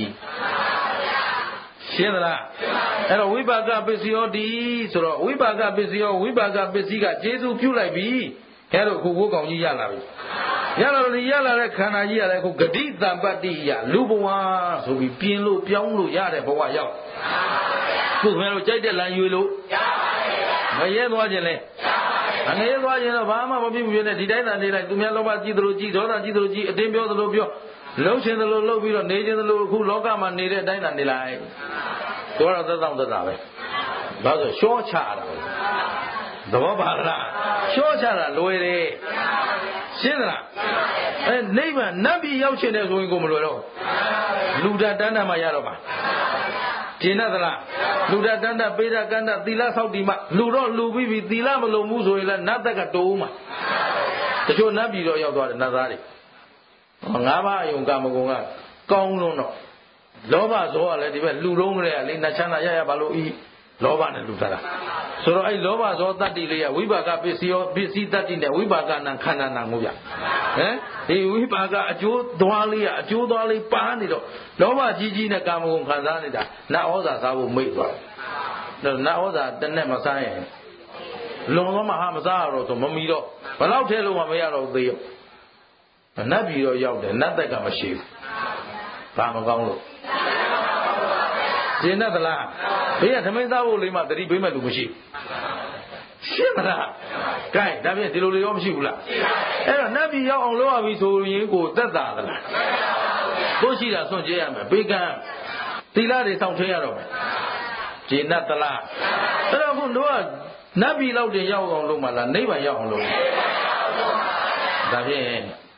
ရှင်းသလားအဲ့တော့ဝိပါကပစ္စယောတိဆိုတော့ဝိပါကပစ္စယောဝိပါကပစ္စည်းကကျေစုပြုလိုက်ပြီအဲ့တော့ခုဝတ်ကောင်ကြီးရလာပြီရလာလို့ရလာတဲ့ခန္ဓာကြီးရတဲ့ခုဂတိတံပတ္တိရလူဘဝဆိုပြီးပြင်းလို့ပြောင်းလို့ရတဲ့ဘဝရောက်ခုခင်ဗျားတို့ကြိုက်တဲ့လမ်းရွေလို့မရဲသွားခြင်းလဲငရဲသွားခြင်းတော့ဘာမှမဖြစ်ဘူးနဲ့ဒီတိုင်းသာနေလိုက်သူများလောဘကြီးသလိုကြီးဒေါသကြီးသလိုကြီးအတင်းပြောသလိုပြောလှုပ်ခြင်းသလိုလှုပ်ပြီးတော့နေခြင်းသလိုအခုလောကမှာနေတဲ့အတိုင်းသာနေလိုက်သူကတော့သက်သောသက်တာပဲဘာလို့ရှော့ချတာသဘောပါလားရှော့ချတာလွယ်တယ်ရှင်းသလားအဲနိဗ္ဗာန်နတ်ပြည်ရောက်ချင်တယ်ဆိုရင်ကိုမလွယ်တော့လူတတန်းတန်းမှရတော့ပါကျင်သလားလူတတန်းတပေးတာကန္တသီလဆောက်တီမှလူတော့လူပြီးပြီသီလမလုံဘူးဆိုရင်လည်းနတ်သက်ကတိုးမှတချို့နတ်ပြည်တော့ရောက်သွားတယ်နတ်သားတွေငါးပါးအယုံကာမဂုဏ်ကကောင်းလုံးတော့လောဘဇောကလည်းဒီဘက်လူတုံးကလေးကလေနတ်ချမ်းသာရရပါလို့ဤလောဘနဲ့လူသားတာဆိုတော့အဲ့လောဘဇောတတ္တိလေးကဝိပါကပစ္စည်းရောပစ္စည်းတတ္တိနဲ့ဝိပါကနံခန္ဓာနံကိုဗျဟမ်ဒီဝိပါကအကျိုးသွားလေးကအကျိုးသွားလေးပါနေတော့လောဘကြီးကြီးနဲ့ကာမဂုဏ်ခံစားနေတာနတ်ဩဇာစားဖို့မိတ်သွားတယ်နတ်ဩဇာတစ်နဲ့မစားရင်လုံတော့မှဟာမစားရတော့ဆိုမမီတော့ဘလောက်ထဲလို့မှမရတော့သေးရောနတ်ပြည်တော့ရောက်တယ်နတ်သက်ကမရှိဘူးဘာမကောင်းလို့ကျင်တတ်လားဘေးကသမင်းသားဖို့လေးမှတတိပေးမဲ့လူမရှိရှင်းမလားကဲဒါဖြင့်ဒီလိုလေးရောမရှိဘူးလားအဲ့တော့နတ်ပြည်ရောက်အောင်လုပ်ရပြီဆိုရင်ကိုသက်သာသလားကိုရှိတာဆွန့်ကြရမယ်ဘေးကသီလတွေစောင့်ထည့်ရတော့မယ်ကျင်တတ်လားအဲ့တော့ခုတို့ကနတ်ပြည်လောက်တင်ရောက်အောင်လုပ်မှလားနိဗ္ဗာန်ရောက်အောင်လုပ်ဒါဖြင့်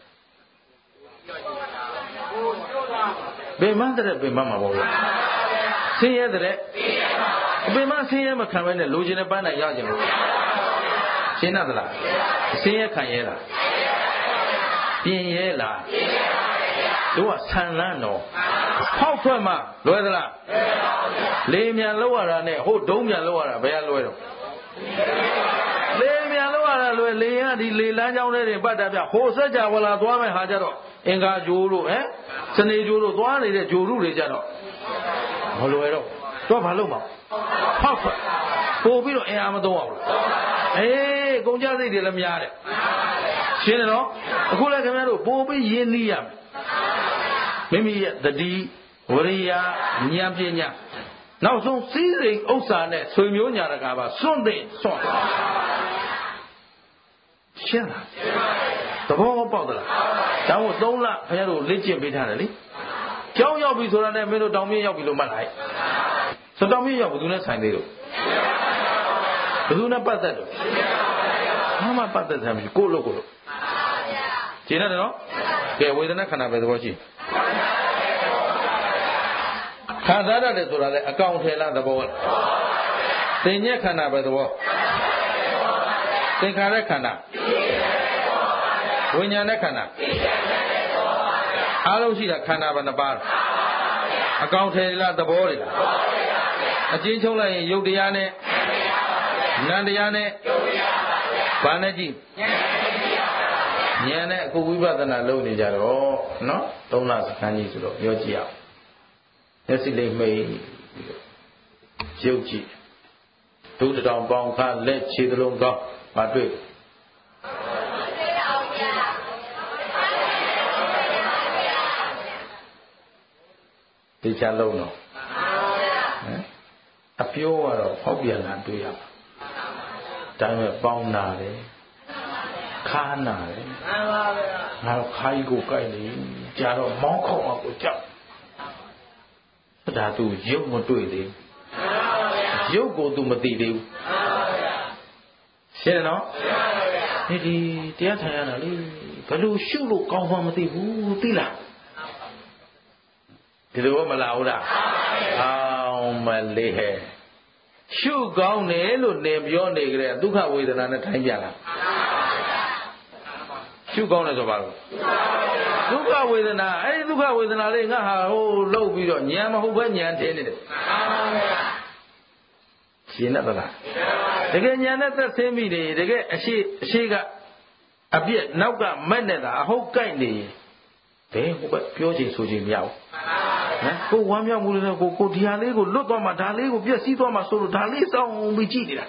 ဘယ်မှတဲ့ဘယ်မှမပေါ့ဘူးဆင်းရဲတဲ့အပင်မဆင်းရဲမခံဘဲနဲ့လိုချင်တဲ့ပန်းနိုင်ရကြလို့ရှင်းတတ်လားဆင်းရဲခံရဲလားပြင်ရဲလားတို့ကဆန်လန်းတော့ဖောက်ထွက်မှလွယ်သလားလေမြန်လောက်ရတာနဲ့ဟိုဒုံးမြန်လောက်ရတာဘယ်ကလွယ်တော့လေမြန်လောက်ရတာလွယ်လေရဒီလေလမ်းကြောင်းလေးတွေပတ်တာပြဟိုစက်ကြဝလာသွားမယ်ဟာကြတော့အင်္ဂါဂျိုးတို့ဟမ်စနေဂျိုးတို့သွားနေတဲ့ဂျိုရုတွေကြတော့မလွယ်တော့တော့ဘာလုပ်မှာဖောက်ထွက်ပို့ပြီးတော့အင်အားမသုံးအောင်အေးကုန်ကြစိတ်တွေလည်းများတယ်ရှင်းတယ်နော်အခုလည်းခင်ဗျားတို့ပို့ပြီးရင်းနှီးရမယ်မိမိရဲ့တတိဝရိယဉာဏ်ပညာနောက်ဆုံးစည်းစိမ်ဥစ္စာနဲ့ဆွေမျိုးညာတကာပါစွန့်တဲ့စွန့်ရှင်းလားသဘောပေါက်သလားဒါမို့သုံးလခင်ဗျားတို့လေ့ကျင့်ပေးထားတယ်လေကျောင်းရောက်ပြီဆိုတာနဲ့မင်းတို့တောင်မြင့်ရောက်ပြီလို့မှတ်လိုက်စတောင်မြင့်ရောက်ဘယ်သူနဲ့ဆိုင်သေးလို့ဘယ်သူနဲ့ပတ်သက်လို့ဘာမှပတ်သက်တယ်မရှိကိုလို့ကိုလို့ကျင်းတယ်နော်ကဲဝေဒနာခန္ဓာပဲသဘောရှိခံစားရတယ်ဆိုတာလေအကောင်ထဲလားသဘောလားသင်ညက်ခန္ဓာပဲသဘောသင်္ခါရခန္ဓာဝိညာဉ်နဲ့ခန္ဓာအားလုံးရှိတာခန္ဓာပဲနှစ်ပါးအကောင်ထဲလားသဘောတွေလားအကျဉ်းချုပ်လိုက်ရင်ယုတ်တရားနဲ့နံတရားနဲ့ဘာနဲ့ကြည့်ဉာဏ်နဲ့အခုဝိပဿနာလုပ်နေကြတော့နော်သုံးလစခန်းကြီးဆိုတော့ပြောကြည့်အောင်မျက်စိလေးမိတ်ရုပ်ကြည့်ဒုတောင်ပေါင်ခါလက်ခြေသလုံးကောင်းမတွေ့ဒီချလုံးတော့အပြိုးကတော့ဖောက်ပြန်လာတွေ့ရပါဒါပေမဲ့ပေါင်းနာတယ်ခါနာတယ်မှန်ပါဗျာငါခိုင်းကိုကြိုက်နေကြာတော့မောင်းခေါအောင်ကိုကြောက်ဒါသူရုပ်မတွေ့သေးဘူးရုပ်ကိုသူမသိသေးဘူးရှင်းနော်ရှင်းပါဗျာဒီဒီတရားထိုင်ရတာလေဘယ်လိုရှုလို့ကောင်းမှမသိဘူးသိလားဒီလိုမလားဟုတ်လားအောင်မလေးဟဲ့ရှုကောင်းတယ်လို့နေပြောနေကြတဲ့ဒုက္ခဝေဒနာနဲ့ထိုင်ကြလားရှုကောင်းတယ်ဆိုပါလို့ဒုက္ခဝေဒနာအဲ့ဒီဒုက္ခဝေဒနာလေးငါဟာဟိုလှုပ်ပြီးတော့ဉာဏ်မဟုတ်ပဲဉာဏ်ထင်းနေတယ်ရှင်းတယ်ဗလားတကယ်ဉာဏ်နဲ့သက်ဆင်းပြီနေတကယ်အရှိအရှိကအပြစ်နောက်ကမက်နေတာအဟုတ်ကိုက်နေရင်ဘယ်ဟိုပဲပြောချင်ဆိုချင်မရဘူးနော်ကိုဝမ်းမြောက်မှုတွေနဲ့ကိုကိုဒီဟာလေးကိုလွတ်သွားမှဒါလေးကိုပြည့်စည်သွားမှဆိုလို့ဒါလေးစောင်းပြီးကြည့်နေတာ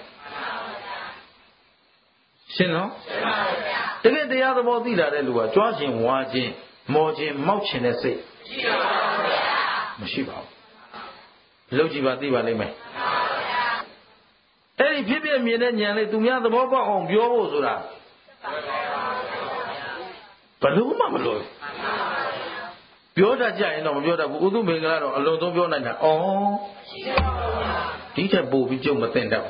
ရှင်းနော်တကယ်တရားသဘောသိလာတဲ့လူကကြွားခြင်းဝါခြင်းမော်ခြင်းမောက်ခြင်းတဲ့စိတ်မရှိပါဘူးလုပ်ကြည့်ပါသိပါလိမ့်မယ်အဲ့ဒီဖြစ်ဖြစ်မြင်တဲ့ဉာဏ်လေးသူများသဘောပေါက်အောင်ပြောဖို့ဆိုတာဘယ်လို့မှမလို့ပြောတတ်ကြရင်တော့မပြောတတ်ဘူးဥဒုမင်္ဂလာတော့အလုံးစုံပြောနိုင်တာဩဒီထက်ပိုပြီးကြုံမသိတော့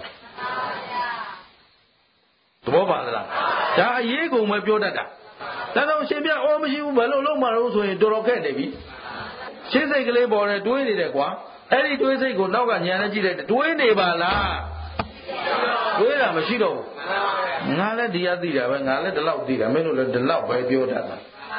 သဘောပါလားဒါအရေးကုန်ပဲပြောတတ်တာဒါတော့ရှင်ပြဩမရှိဘူးဘယ်လိုလုပ်မှလို့ဆိုရင်တော်တော်ခက်နေပြီရှင်းစိတ်ကလေးပေါ်တယ်တွေးနေတယ်ကွာအဲ့ဒီတွေးစိတ်ကိုနောက်ကညာနဲ့ကြည့်လိုက်တယ်တွေးနေပါလားတွေးတာမရှိတော့ဘူးငါလည်းဒီရသိတာပဲငါလည်းဒီလောက်သိတာမင်းတို့လည်းဒီလောက်ပဲပြောတတ်တာ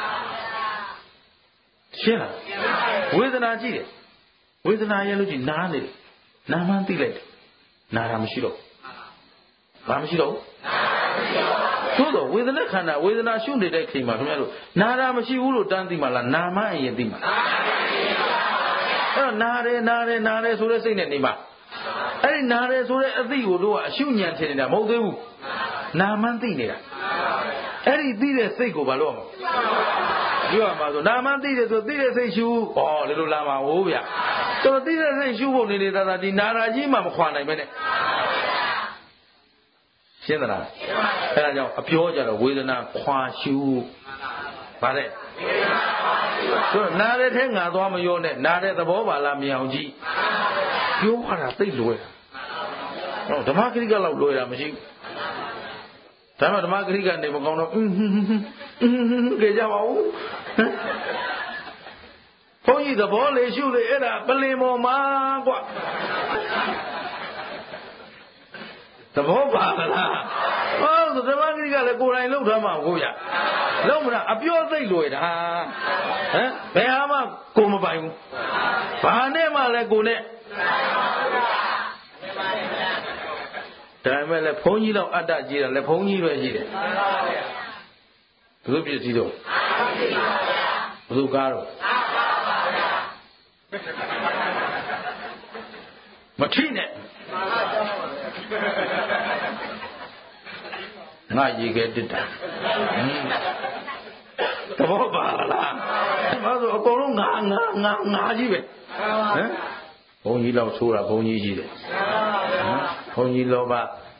ရှင်းလားဝေဒနာကြည့်တယ်ဝေဒနာရဲ့လို့ကြည့်နားနေတယ်နာမှန်းသိလိုက်တယ်နာတာမရှိတော့ဘာမရှိတော့သို့တော့ဝေဒနာခန္ဓာဝေဒနာရှုနေတဲ့ချိန်မှာခင်ဗျားတို့နာတာမရှိဘူးလို့တန်းသိမှလားနာမှန်းအရင်သိမှာအဲ့တော့နာတယ်နာတယ်နာတယ်ဆိုတဲ့စိတ်နဲ့နေမှာအဲ့ဒီနာတယ်ဆိုတဲ့အသိကိုတို့ကအရှုဉဏ်ထင်နေတာမဟုတ်သေးဘူးနာမှန်းသိနေတာအဲ့ဒီသိတဲ့စိတ်ကိုဘာလို့အောင်ပြောရမှာဆိုနာမှန်းသိတယ်ဆိုသိတဲ့စိတ်ရှုဩလေလိုလာမှာဟိုးဗျတော်သိတဲ့စိတ်ရှုဖို့နေနေတာသာဒီနာရာကြီးမှမခွာနိုင်ပဲနဲ့ရှင်းသလားအဲ့ဒါကြောင့်အပြောကြတော့ဝေဒနာခွာရှုဗါတဲ့ဆိုနာတဲ့ထဲငါသွားမရောနဲ့နာတဲ့သဘောပါလားမြင်အောင်ကြည့်ပြောရတာသိလွယ်ဟောဓမ္မဂရိကလောက်လွယ်တာမရှိဘူးဒါမှဓမ္မဂရိကနေမကောင်းတော့အင်းဟင်းဟင်းကြကြပါဦးဘုန်းကြီးသဘောလေးရှုလေအဲ့ဒါပလင်ပေါ်မှာကွာသဘောပါလားဟောဓမ္မဂရိကလည်းကိုယ်တိုင်လှုပ်ထားမှာကိုရလှုပ်မလားအပြောသိလွယ်တာဟမ်ဘယ်ဟာမှကိုမပိုင်ဘူးဘာနဲ့မှလည်းကိုနဲ့ဒါမဲ့လည်းဘုန်းကြီးတော့အတ္တကြီးတယ်လည်းဘုန်းကြီးပဲရှိတယ်ဘုသူပြည့်စည်တော့ဘုသူကားတော့မထိနဲ့ငါရေခဲတစ်တာသဘောပါလားဘာလို့အကုန်လုံးငါငါငါငါကြီးပဲဟမ်ဘုန်းကြီးလောက်ဆိုးတာဘုန်းကြီးရှိတယ်ဘုန်းကြီးလောဘ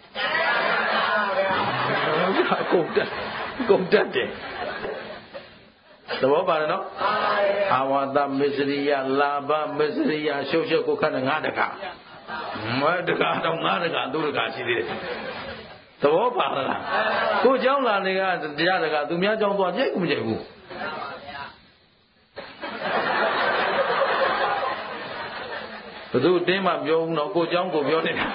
ကုန်တက်ကုန်တက်တယ်သဘောပါလားနော်အာဝါသမစ္စရိယလာဘမစ္စရိယရှုပ်ရှုပ်ကိုခတ်ငါတကာမတကာတော့ငါတကာသူတကာရှိသေးတယ်သဘောပါလားကိုเจ้าလာနေကတရားတကာသူများเจ้าသွားကြိုက်ကူမကြိုက်ဘူးဘယ်သူတင်းမှပြောဘူးနော်ကိုเจ้าကိုပြောနေတာ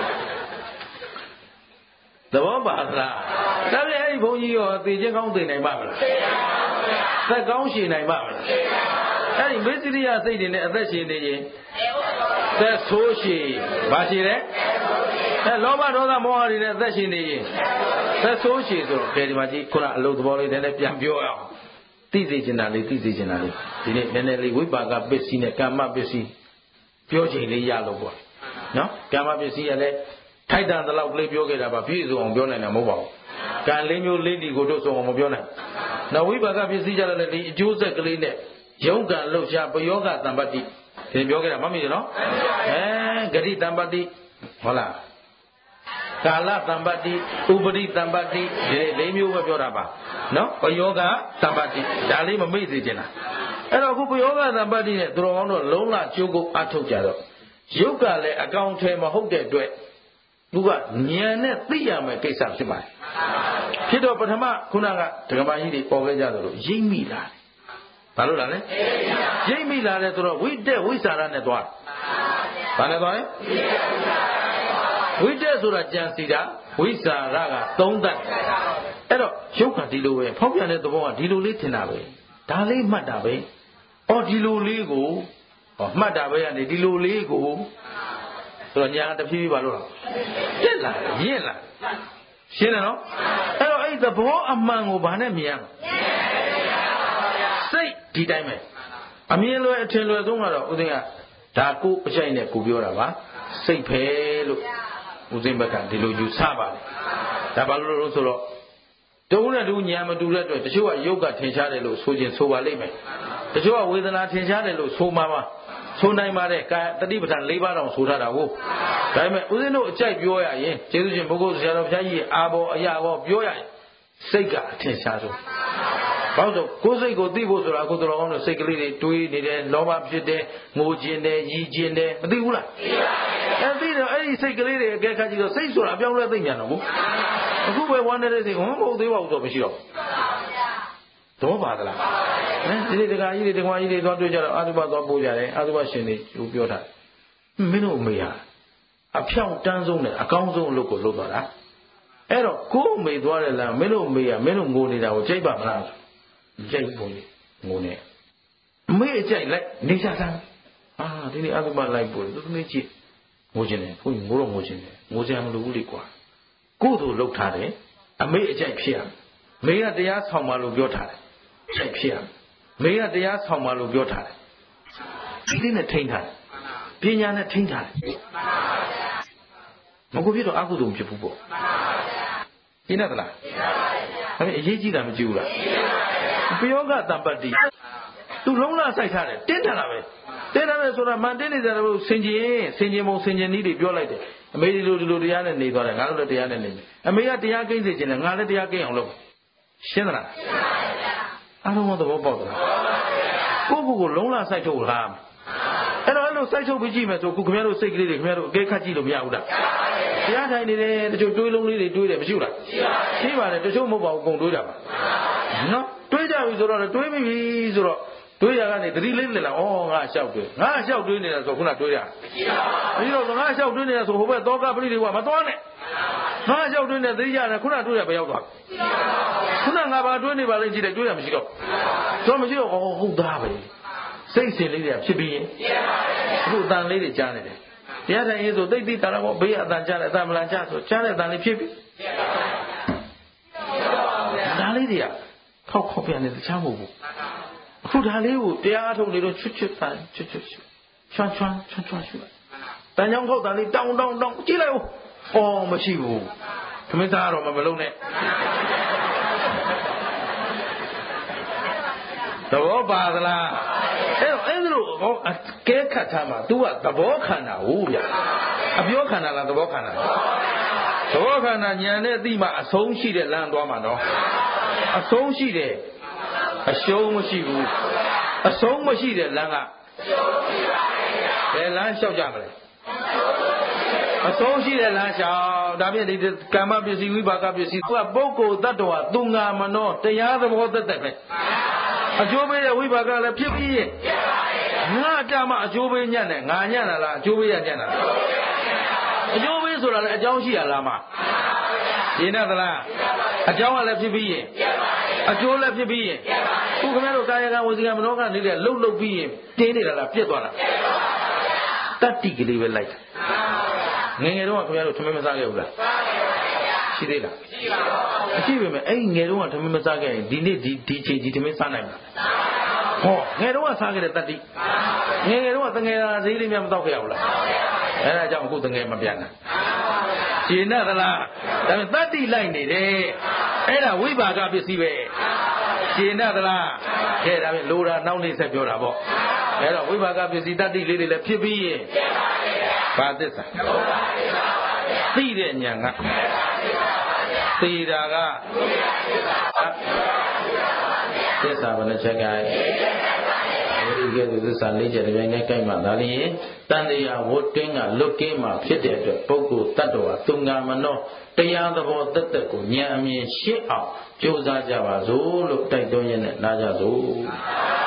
သဘောပါလားဒါလည်းအဲ့ဒီဘုန်းကြီးရောသိချင်းကောင်းသိနိုင်ပါမလားသက်ကောင်းရှည်နိုင်ပါမလားအဲ့ဒီမေတ္တရိယစိတ်တွေနဲ့အသက်ရှင်နေရင်သက်ဆိုးရှည်ဘာရှည်လဲအဲလောဘဒေါသမောဟတွေနဲ့အသက်ရှင်နေရင်သက်ဆိုးရှည်ဆိုတော့ဒီမှာကြည့်ခုနအလုပ်သဘောလေးနည်းနည်းပြန်ပြောရအောင်သိစေချင်တာလေးသိစေချင်တာလေးဒီနေ့နည်းနည်းလေးဝိပါကပစ္စည်းနဲ့ကာမပစ္စည်းပြောချင်လေးရလို့ပေါ့နော်ကာမပစ္စည်းကလည်းထိုက်တန်တဲ့လောက်ကလေးပြောခဲ့တာပါပြည့်စုံအောင်ပြောနိုင်တာမဟုတ်ပါဘူးကံလေးမျိုးလေးဒီကိုတို့ဆုံးအောင်မပြောနိုင်နောက်ဝိပါကပစ္စည်းကြတယ်လေဒီအကျိုးဆက်ကလေးနဲ့ယုံကံလှုပ်ရှားပယောဂတံပတ္တိဒီပြောခဲ့တာမမေ့နော်အဲဂရိတံပတ္တိဟုတ်လားကာလတံပတ္တိဥပရိတံပတ္တိဒီလေးမျိုးပဲပြောတာပါနော်ပယောဂတံပတ္တိဒါလေးမမေ့စေချင်တာအဲ့တော့အခုပယောဂတံပတ္တိနဲ့သူတော်ကောင်းတို့လုံးလကျိုးကိုအထုတ်ကြတော့ယုတ်ကလည်းအကောင်ထဲမဟုတ်တဲ့အတွက်သူကဉာဏ်နဲ့သိရမယ်ကိစ္စဖြစ်ပါတယ်ဖြစ်တော့ပထမခုနကဒကမာကြီးတွေပေါ်ခဲ့ကြသလိုရိပ်မိလာဘာလို့လာလဲရိပ်မိလာတယ်ဆိုတော့ဝိတက်ဝိสารနဲ့သွားဘာနဲ့သွားလဲဝိတက်ဆိုတာကြံစီတာဝိสารကသုံးတတ်အဲ့တော့ရုပ်ကဒီလိုပဲဖောက်ပြန်တဲ့သဘောကဒီလိုလေးထင်တာပဲဒါလေးမှတ်တာပဲအော်ဒီလိုလေးကိုဟောမှတ်တာပဲကနေဒီလိုလေးကိုဆိုတော့ညာတဖြည်းဖြည်းပါလို့လားတက်လာရင့်လာရှင်းတယ်နော်အဲ့တော့အဲ့သဘောအမှန်ကိုဘာနဲ့မြင်ရမလဲစိတ်ဒီတိုင်းပဲအမြင်လွယ်အထင်လွယ်ဆုံးကတော့ဦးသိန်းကဒါကိုအချိုက်နဲ့ကိုပြောတာပါစိတ်ပဲလို့ဦးသိန်းဘက်ကဒီလိုယူဆပါတယ်ဒါဘာလို့လို့ဆိုတော့တုံးနဲ့တူညာမတူတဲ့အတွက်တချို့ကယုတ်ကထင်ရှားတယ်လို့ဆိုခြင်းဆိုပါလိမ့်မယ်တချို့ကဝေဒနာထင်ရှားတယ်လို့ဆိုမှာပါဆိုနိုင်ပါတယ်ကာတတိပဋ္ဌာန်၄ပါးတောင်ဆိုထားတာကိုဒါပေမဲ့ဦးဇင်းတို့အကြိုက်ပြောရရင်ကျေးဇူးရှင်ဘုဂုတ်ဆရာတော်ဘုရားကြီးရဲ့အာဘောအရာဘောပြောရရင်စိတ်ကအထင်ရှားဆုံးဘာလို့ကိုယ်စိတ်ကိုသိဖို့ဆိုတာကိုယ်တော်ကောင်းတို့စိတ်ကလေးတွေတွေးနေတယ်လောဘဖြစ်တယ်ငိုခြင်းတယ်ရည်ခြင်းတယ်မသိဘူးလားသိပါဘူးအဲ့ဒီတော့အဲ့ဒီစိတ်ကလေးတွေအကဲခတ်ကြည့်တော့စိတ်ဆိုတာအပြောင်းလဲသိညာတော့ဘူးအခုပဲဝမ်းနေတဲ့စိတ်ဟောမဟုတ်သေးပါဘူးတော့မရှိတော့တော့ပါသလားဟမ်ဒီတကာကြီးတွေတကွာကြီးတွေသွားတွေ့ကြတော့အာသုဘသွားပို့ကြတယ်အာသုဘရှင်တွေသူပြောတာမင်းတို့အမေဟာအဖြောင့်တန်းဆုံးနဲ့အကောင်းဆုံးအလုပ်ကိုလုပ်သွားတာအဲ့တော့ကိုယ်အမေသွားတယ်လားမင်းတို့အမေကမင်းတို့ငိုနေတာကိုကြိုက်ပါမလားကြိုက်ပုံကြီးငိုနေအမေအကြိုက်လိုက်နေကြတာအာဒီနေ့အာသုဘလိုက်ပို့တယ်သူသမီးကြည့်ငိုခြင်းတယ်ဘုန်းကြီးငိုတော့ငိုခြင်းတယ်ငိုစရာမလိုဘူးလေကွာကိုယ်တို့လှုပ်ထားတယ်အမေအကြိုက်ဖြစ်ရမေကတရားဆောင်ပါလို့ပြောထားတယ်ကြိုက်ဖြစ်ရမေကတရားဆောင်ပါလို့ပြောထားတယ်ဒီလေးနဲ့ထိန်းထားတယ်ပညာနဲ့ထိန်းထားတယ်မကိုဖြစ်တော့အကုသိုလ်ဖြစ်ဘူးပေါ့ရှင်းတယ်သလားဒါပေမဲ့အရေးကြီးတာမကြည့်ဘူးလားပယောဂတံပတ္တိသူလုံးလာစိုက်ထားတယ်တင်းထားတာပဲတင်းထားတယ်ဆိုတာမန်တင်းနေကြတယ်လို့ဆင်ကျင်ဆင်ကျင်မုံဆင်ကျင်နည်းတွေပြောလိုက်တယ်အမေဒီလိုဒီလိုတရားနဲ့နေသွားတယ်ငါတို့လည်းတရားနဲ့နေတယ်အမေကတရားကိန်းစေခြင်းနဲ့ငါလည်းတရားကိန်းအောင်လုပ်ရှင်းသလားအားလုံးသဘောပေါက်သလားကိုယ့်ကိုယ်ကိုလုံးလာစိုက်ထုတ်လားအဲ့တော့အဲ့လိုစိုက်ထုတ်ပြီးကြည့်မယ်ဆိုခုခင်ဗျားတို့စိတ်ကလေးတွေခင်ဗျားတို့အကဲခတ်ကြည့်လို့မရဘူးလားတရားထိုင်နေတယ်တချို့တွေးလုံးလေးတွေတွေးတယ်မရှိဘူးလားရှိပါတယ်တချို့မဟုတ်ပါဘူးပုံတွေးတာပါနော်တွေးကြပြီဆိုတော့တွေးပြီဆိုတော့တွေးရကနေသတိလေးလက်လာဩငါလျှောက်တွေးငါလျှောက်တွေးနေတာဆိုခုနတွေးရမရှိပါဘူးငါလျှောက်တွေးနေတာဆိုဟိုဘက်သောကပရိဒီဝမသွားနဲ့ငါလျှောက်တွေးနေသတိရတယ်ခုနတွေးရပဲရောက်သွားခုနငါဘာတွေးနေပါလဲကြည့်တယ်တွေးရမရှိတော့တော့မရှိတော့ဩဟုတ်သားပဲစိတ်စဉ်လေးတွေဖြစ်ပြီးရင်အခုအတန်လေးတွေကြားနေတယ်တရားထိုင်ရေးဆိုသိသိတာတော့ဘေးအတန်ကြားတယ်အတန်မလန်ကြားဆိုကြားတဲ့အတန်လေးဖြစ်ပြီဒါလေးတွေကခောက်ခောက်ပြန်နေတခြားမဟုတ်ဘူးအခုဒါလေးကိုတရားအထုတ်နေတော့ချွတ်ချွတ်တိုင်းချွတ်ချွတ်ချွတ်ချွန်းချွန်းချွန်းချွန်းချွတ်တန်ကြောင်ခောက်တန်လေးတောင်းတောင်းတောင်းကြည့်လိုက်ဦးအော်မရှိဘူးသမင်းသားတော့မလုံးနဲ့သဘောပါသလားအဲ့တော့အဲ့လိုဟောအကဲခတ်ထားမှာ तू ကသဘောခန္ဓာဟုတ်ဗျအပြောခန္ဓာလားသဘောခန္ဓာသဘောခန္ဓာဉာဏ်နဲ့သိမှအဆုံးရှိတဲ့လမ်းသွားမှာနော်အဆုံးရှိတယ်အရှုံးမရှိဘူးအဆုံးမရှိတဲ့လမ်းကဘယ်လမ်းလျှောက်ကြမလဲအဆုံးရှိတဲ့လမ်းလျှောက်ဒါဖြင့်ဒီကာမပစ္စည်းဝိပါကပစ္စည်းသူကပုဂ္ဂိုလ်တ attva သူငါမနောတရားသဘောသက်သက်ပဲအကျိုးပေးတဲ့ဝိပါကလည်းဖြစ်ပြီးရင်ငါကြမှာအကျိုးပေးညံ့တယ်ငါညံ့တာလားအကျိုးပေးရညံ့တာလားအကျိုးပေးဆိုတာလည်းအကြောင်းရှိရလားမရှင်းသလားအကြောင်းကလည်းဖြစ်ပြီးရင်အကျိုးလည်းဖြစ်ပြီးရင်ခုခင်ဗျားတို့ကာယကံဝစီကံမနောကနေတဲ့လှုပ်လှုပ်ပြီးရင်တင်းနေတာလားပြက်သွားတာတတ္တိကလေးပဲလိုက်တာငယ်ငယ်တော့ခင်ဗျားတို့ထမင်းမစားခဲ့ဘူးလားရှိသေးလားမရှိပါဘူးမရှိပါမယ်အဲ့ငယ်တော့ထမင်းမစားခဲ့ရင်ဒီနေ့ဒီဒီချိန်ဒီထမင်းစားနိုင်မှာဟောငယ်တော့စားခဲ့တဲ့တတ္တိငယ်ငယ်တော့တငယ်သာဈေးလေးများမတော့ခဲ့ရဘူးလားအဲ့ဒါကြောင့်အခုတငယ်မပြန်တာရှင်းသလားဒါပေမဲ့တတ္တိလိုက်နေတယ်အဲ့ဒါဝိပါကပစ္စည်းပဲရှင်းသလားခဲဒါပဲလိုတာနောက်နေ့ဆက်ပြောတာပေါ့အဲ့တော့ဝိပါကပစ္စည်းတတ္တိလေးတွေလည်းဖြစ်ပြီးရင်ဘာသစ္စာသိတဲ့ဉာဏ်ကသိတာကသစ္စာဘယ်နှချက်ကဲအဲဒီကဲသစ္စာလေးချက်တစ်ပြိုင်တည်းကြိုက်မှဒါလျင်တန်တရားဝတ်တင်းကလွတ်ကင်းမှဖြစ်တဲ့အတွက်ပုဂ္ဂိုလ်တ attva သူငါမနောတရားသဘောတသက်ကိုဉာဏ်အမြင်ရှင်းအောင်ကြိုးစားကြပါစို့လို့တိုက်တွန်းရင်းနဲ့နားကြစို့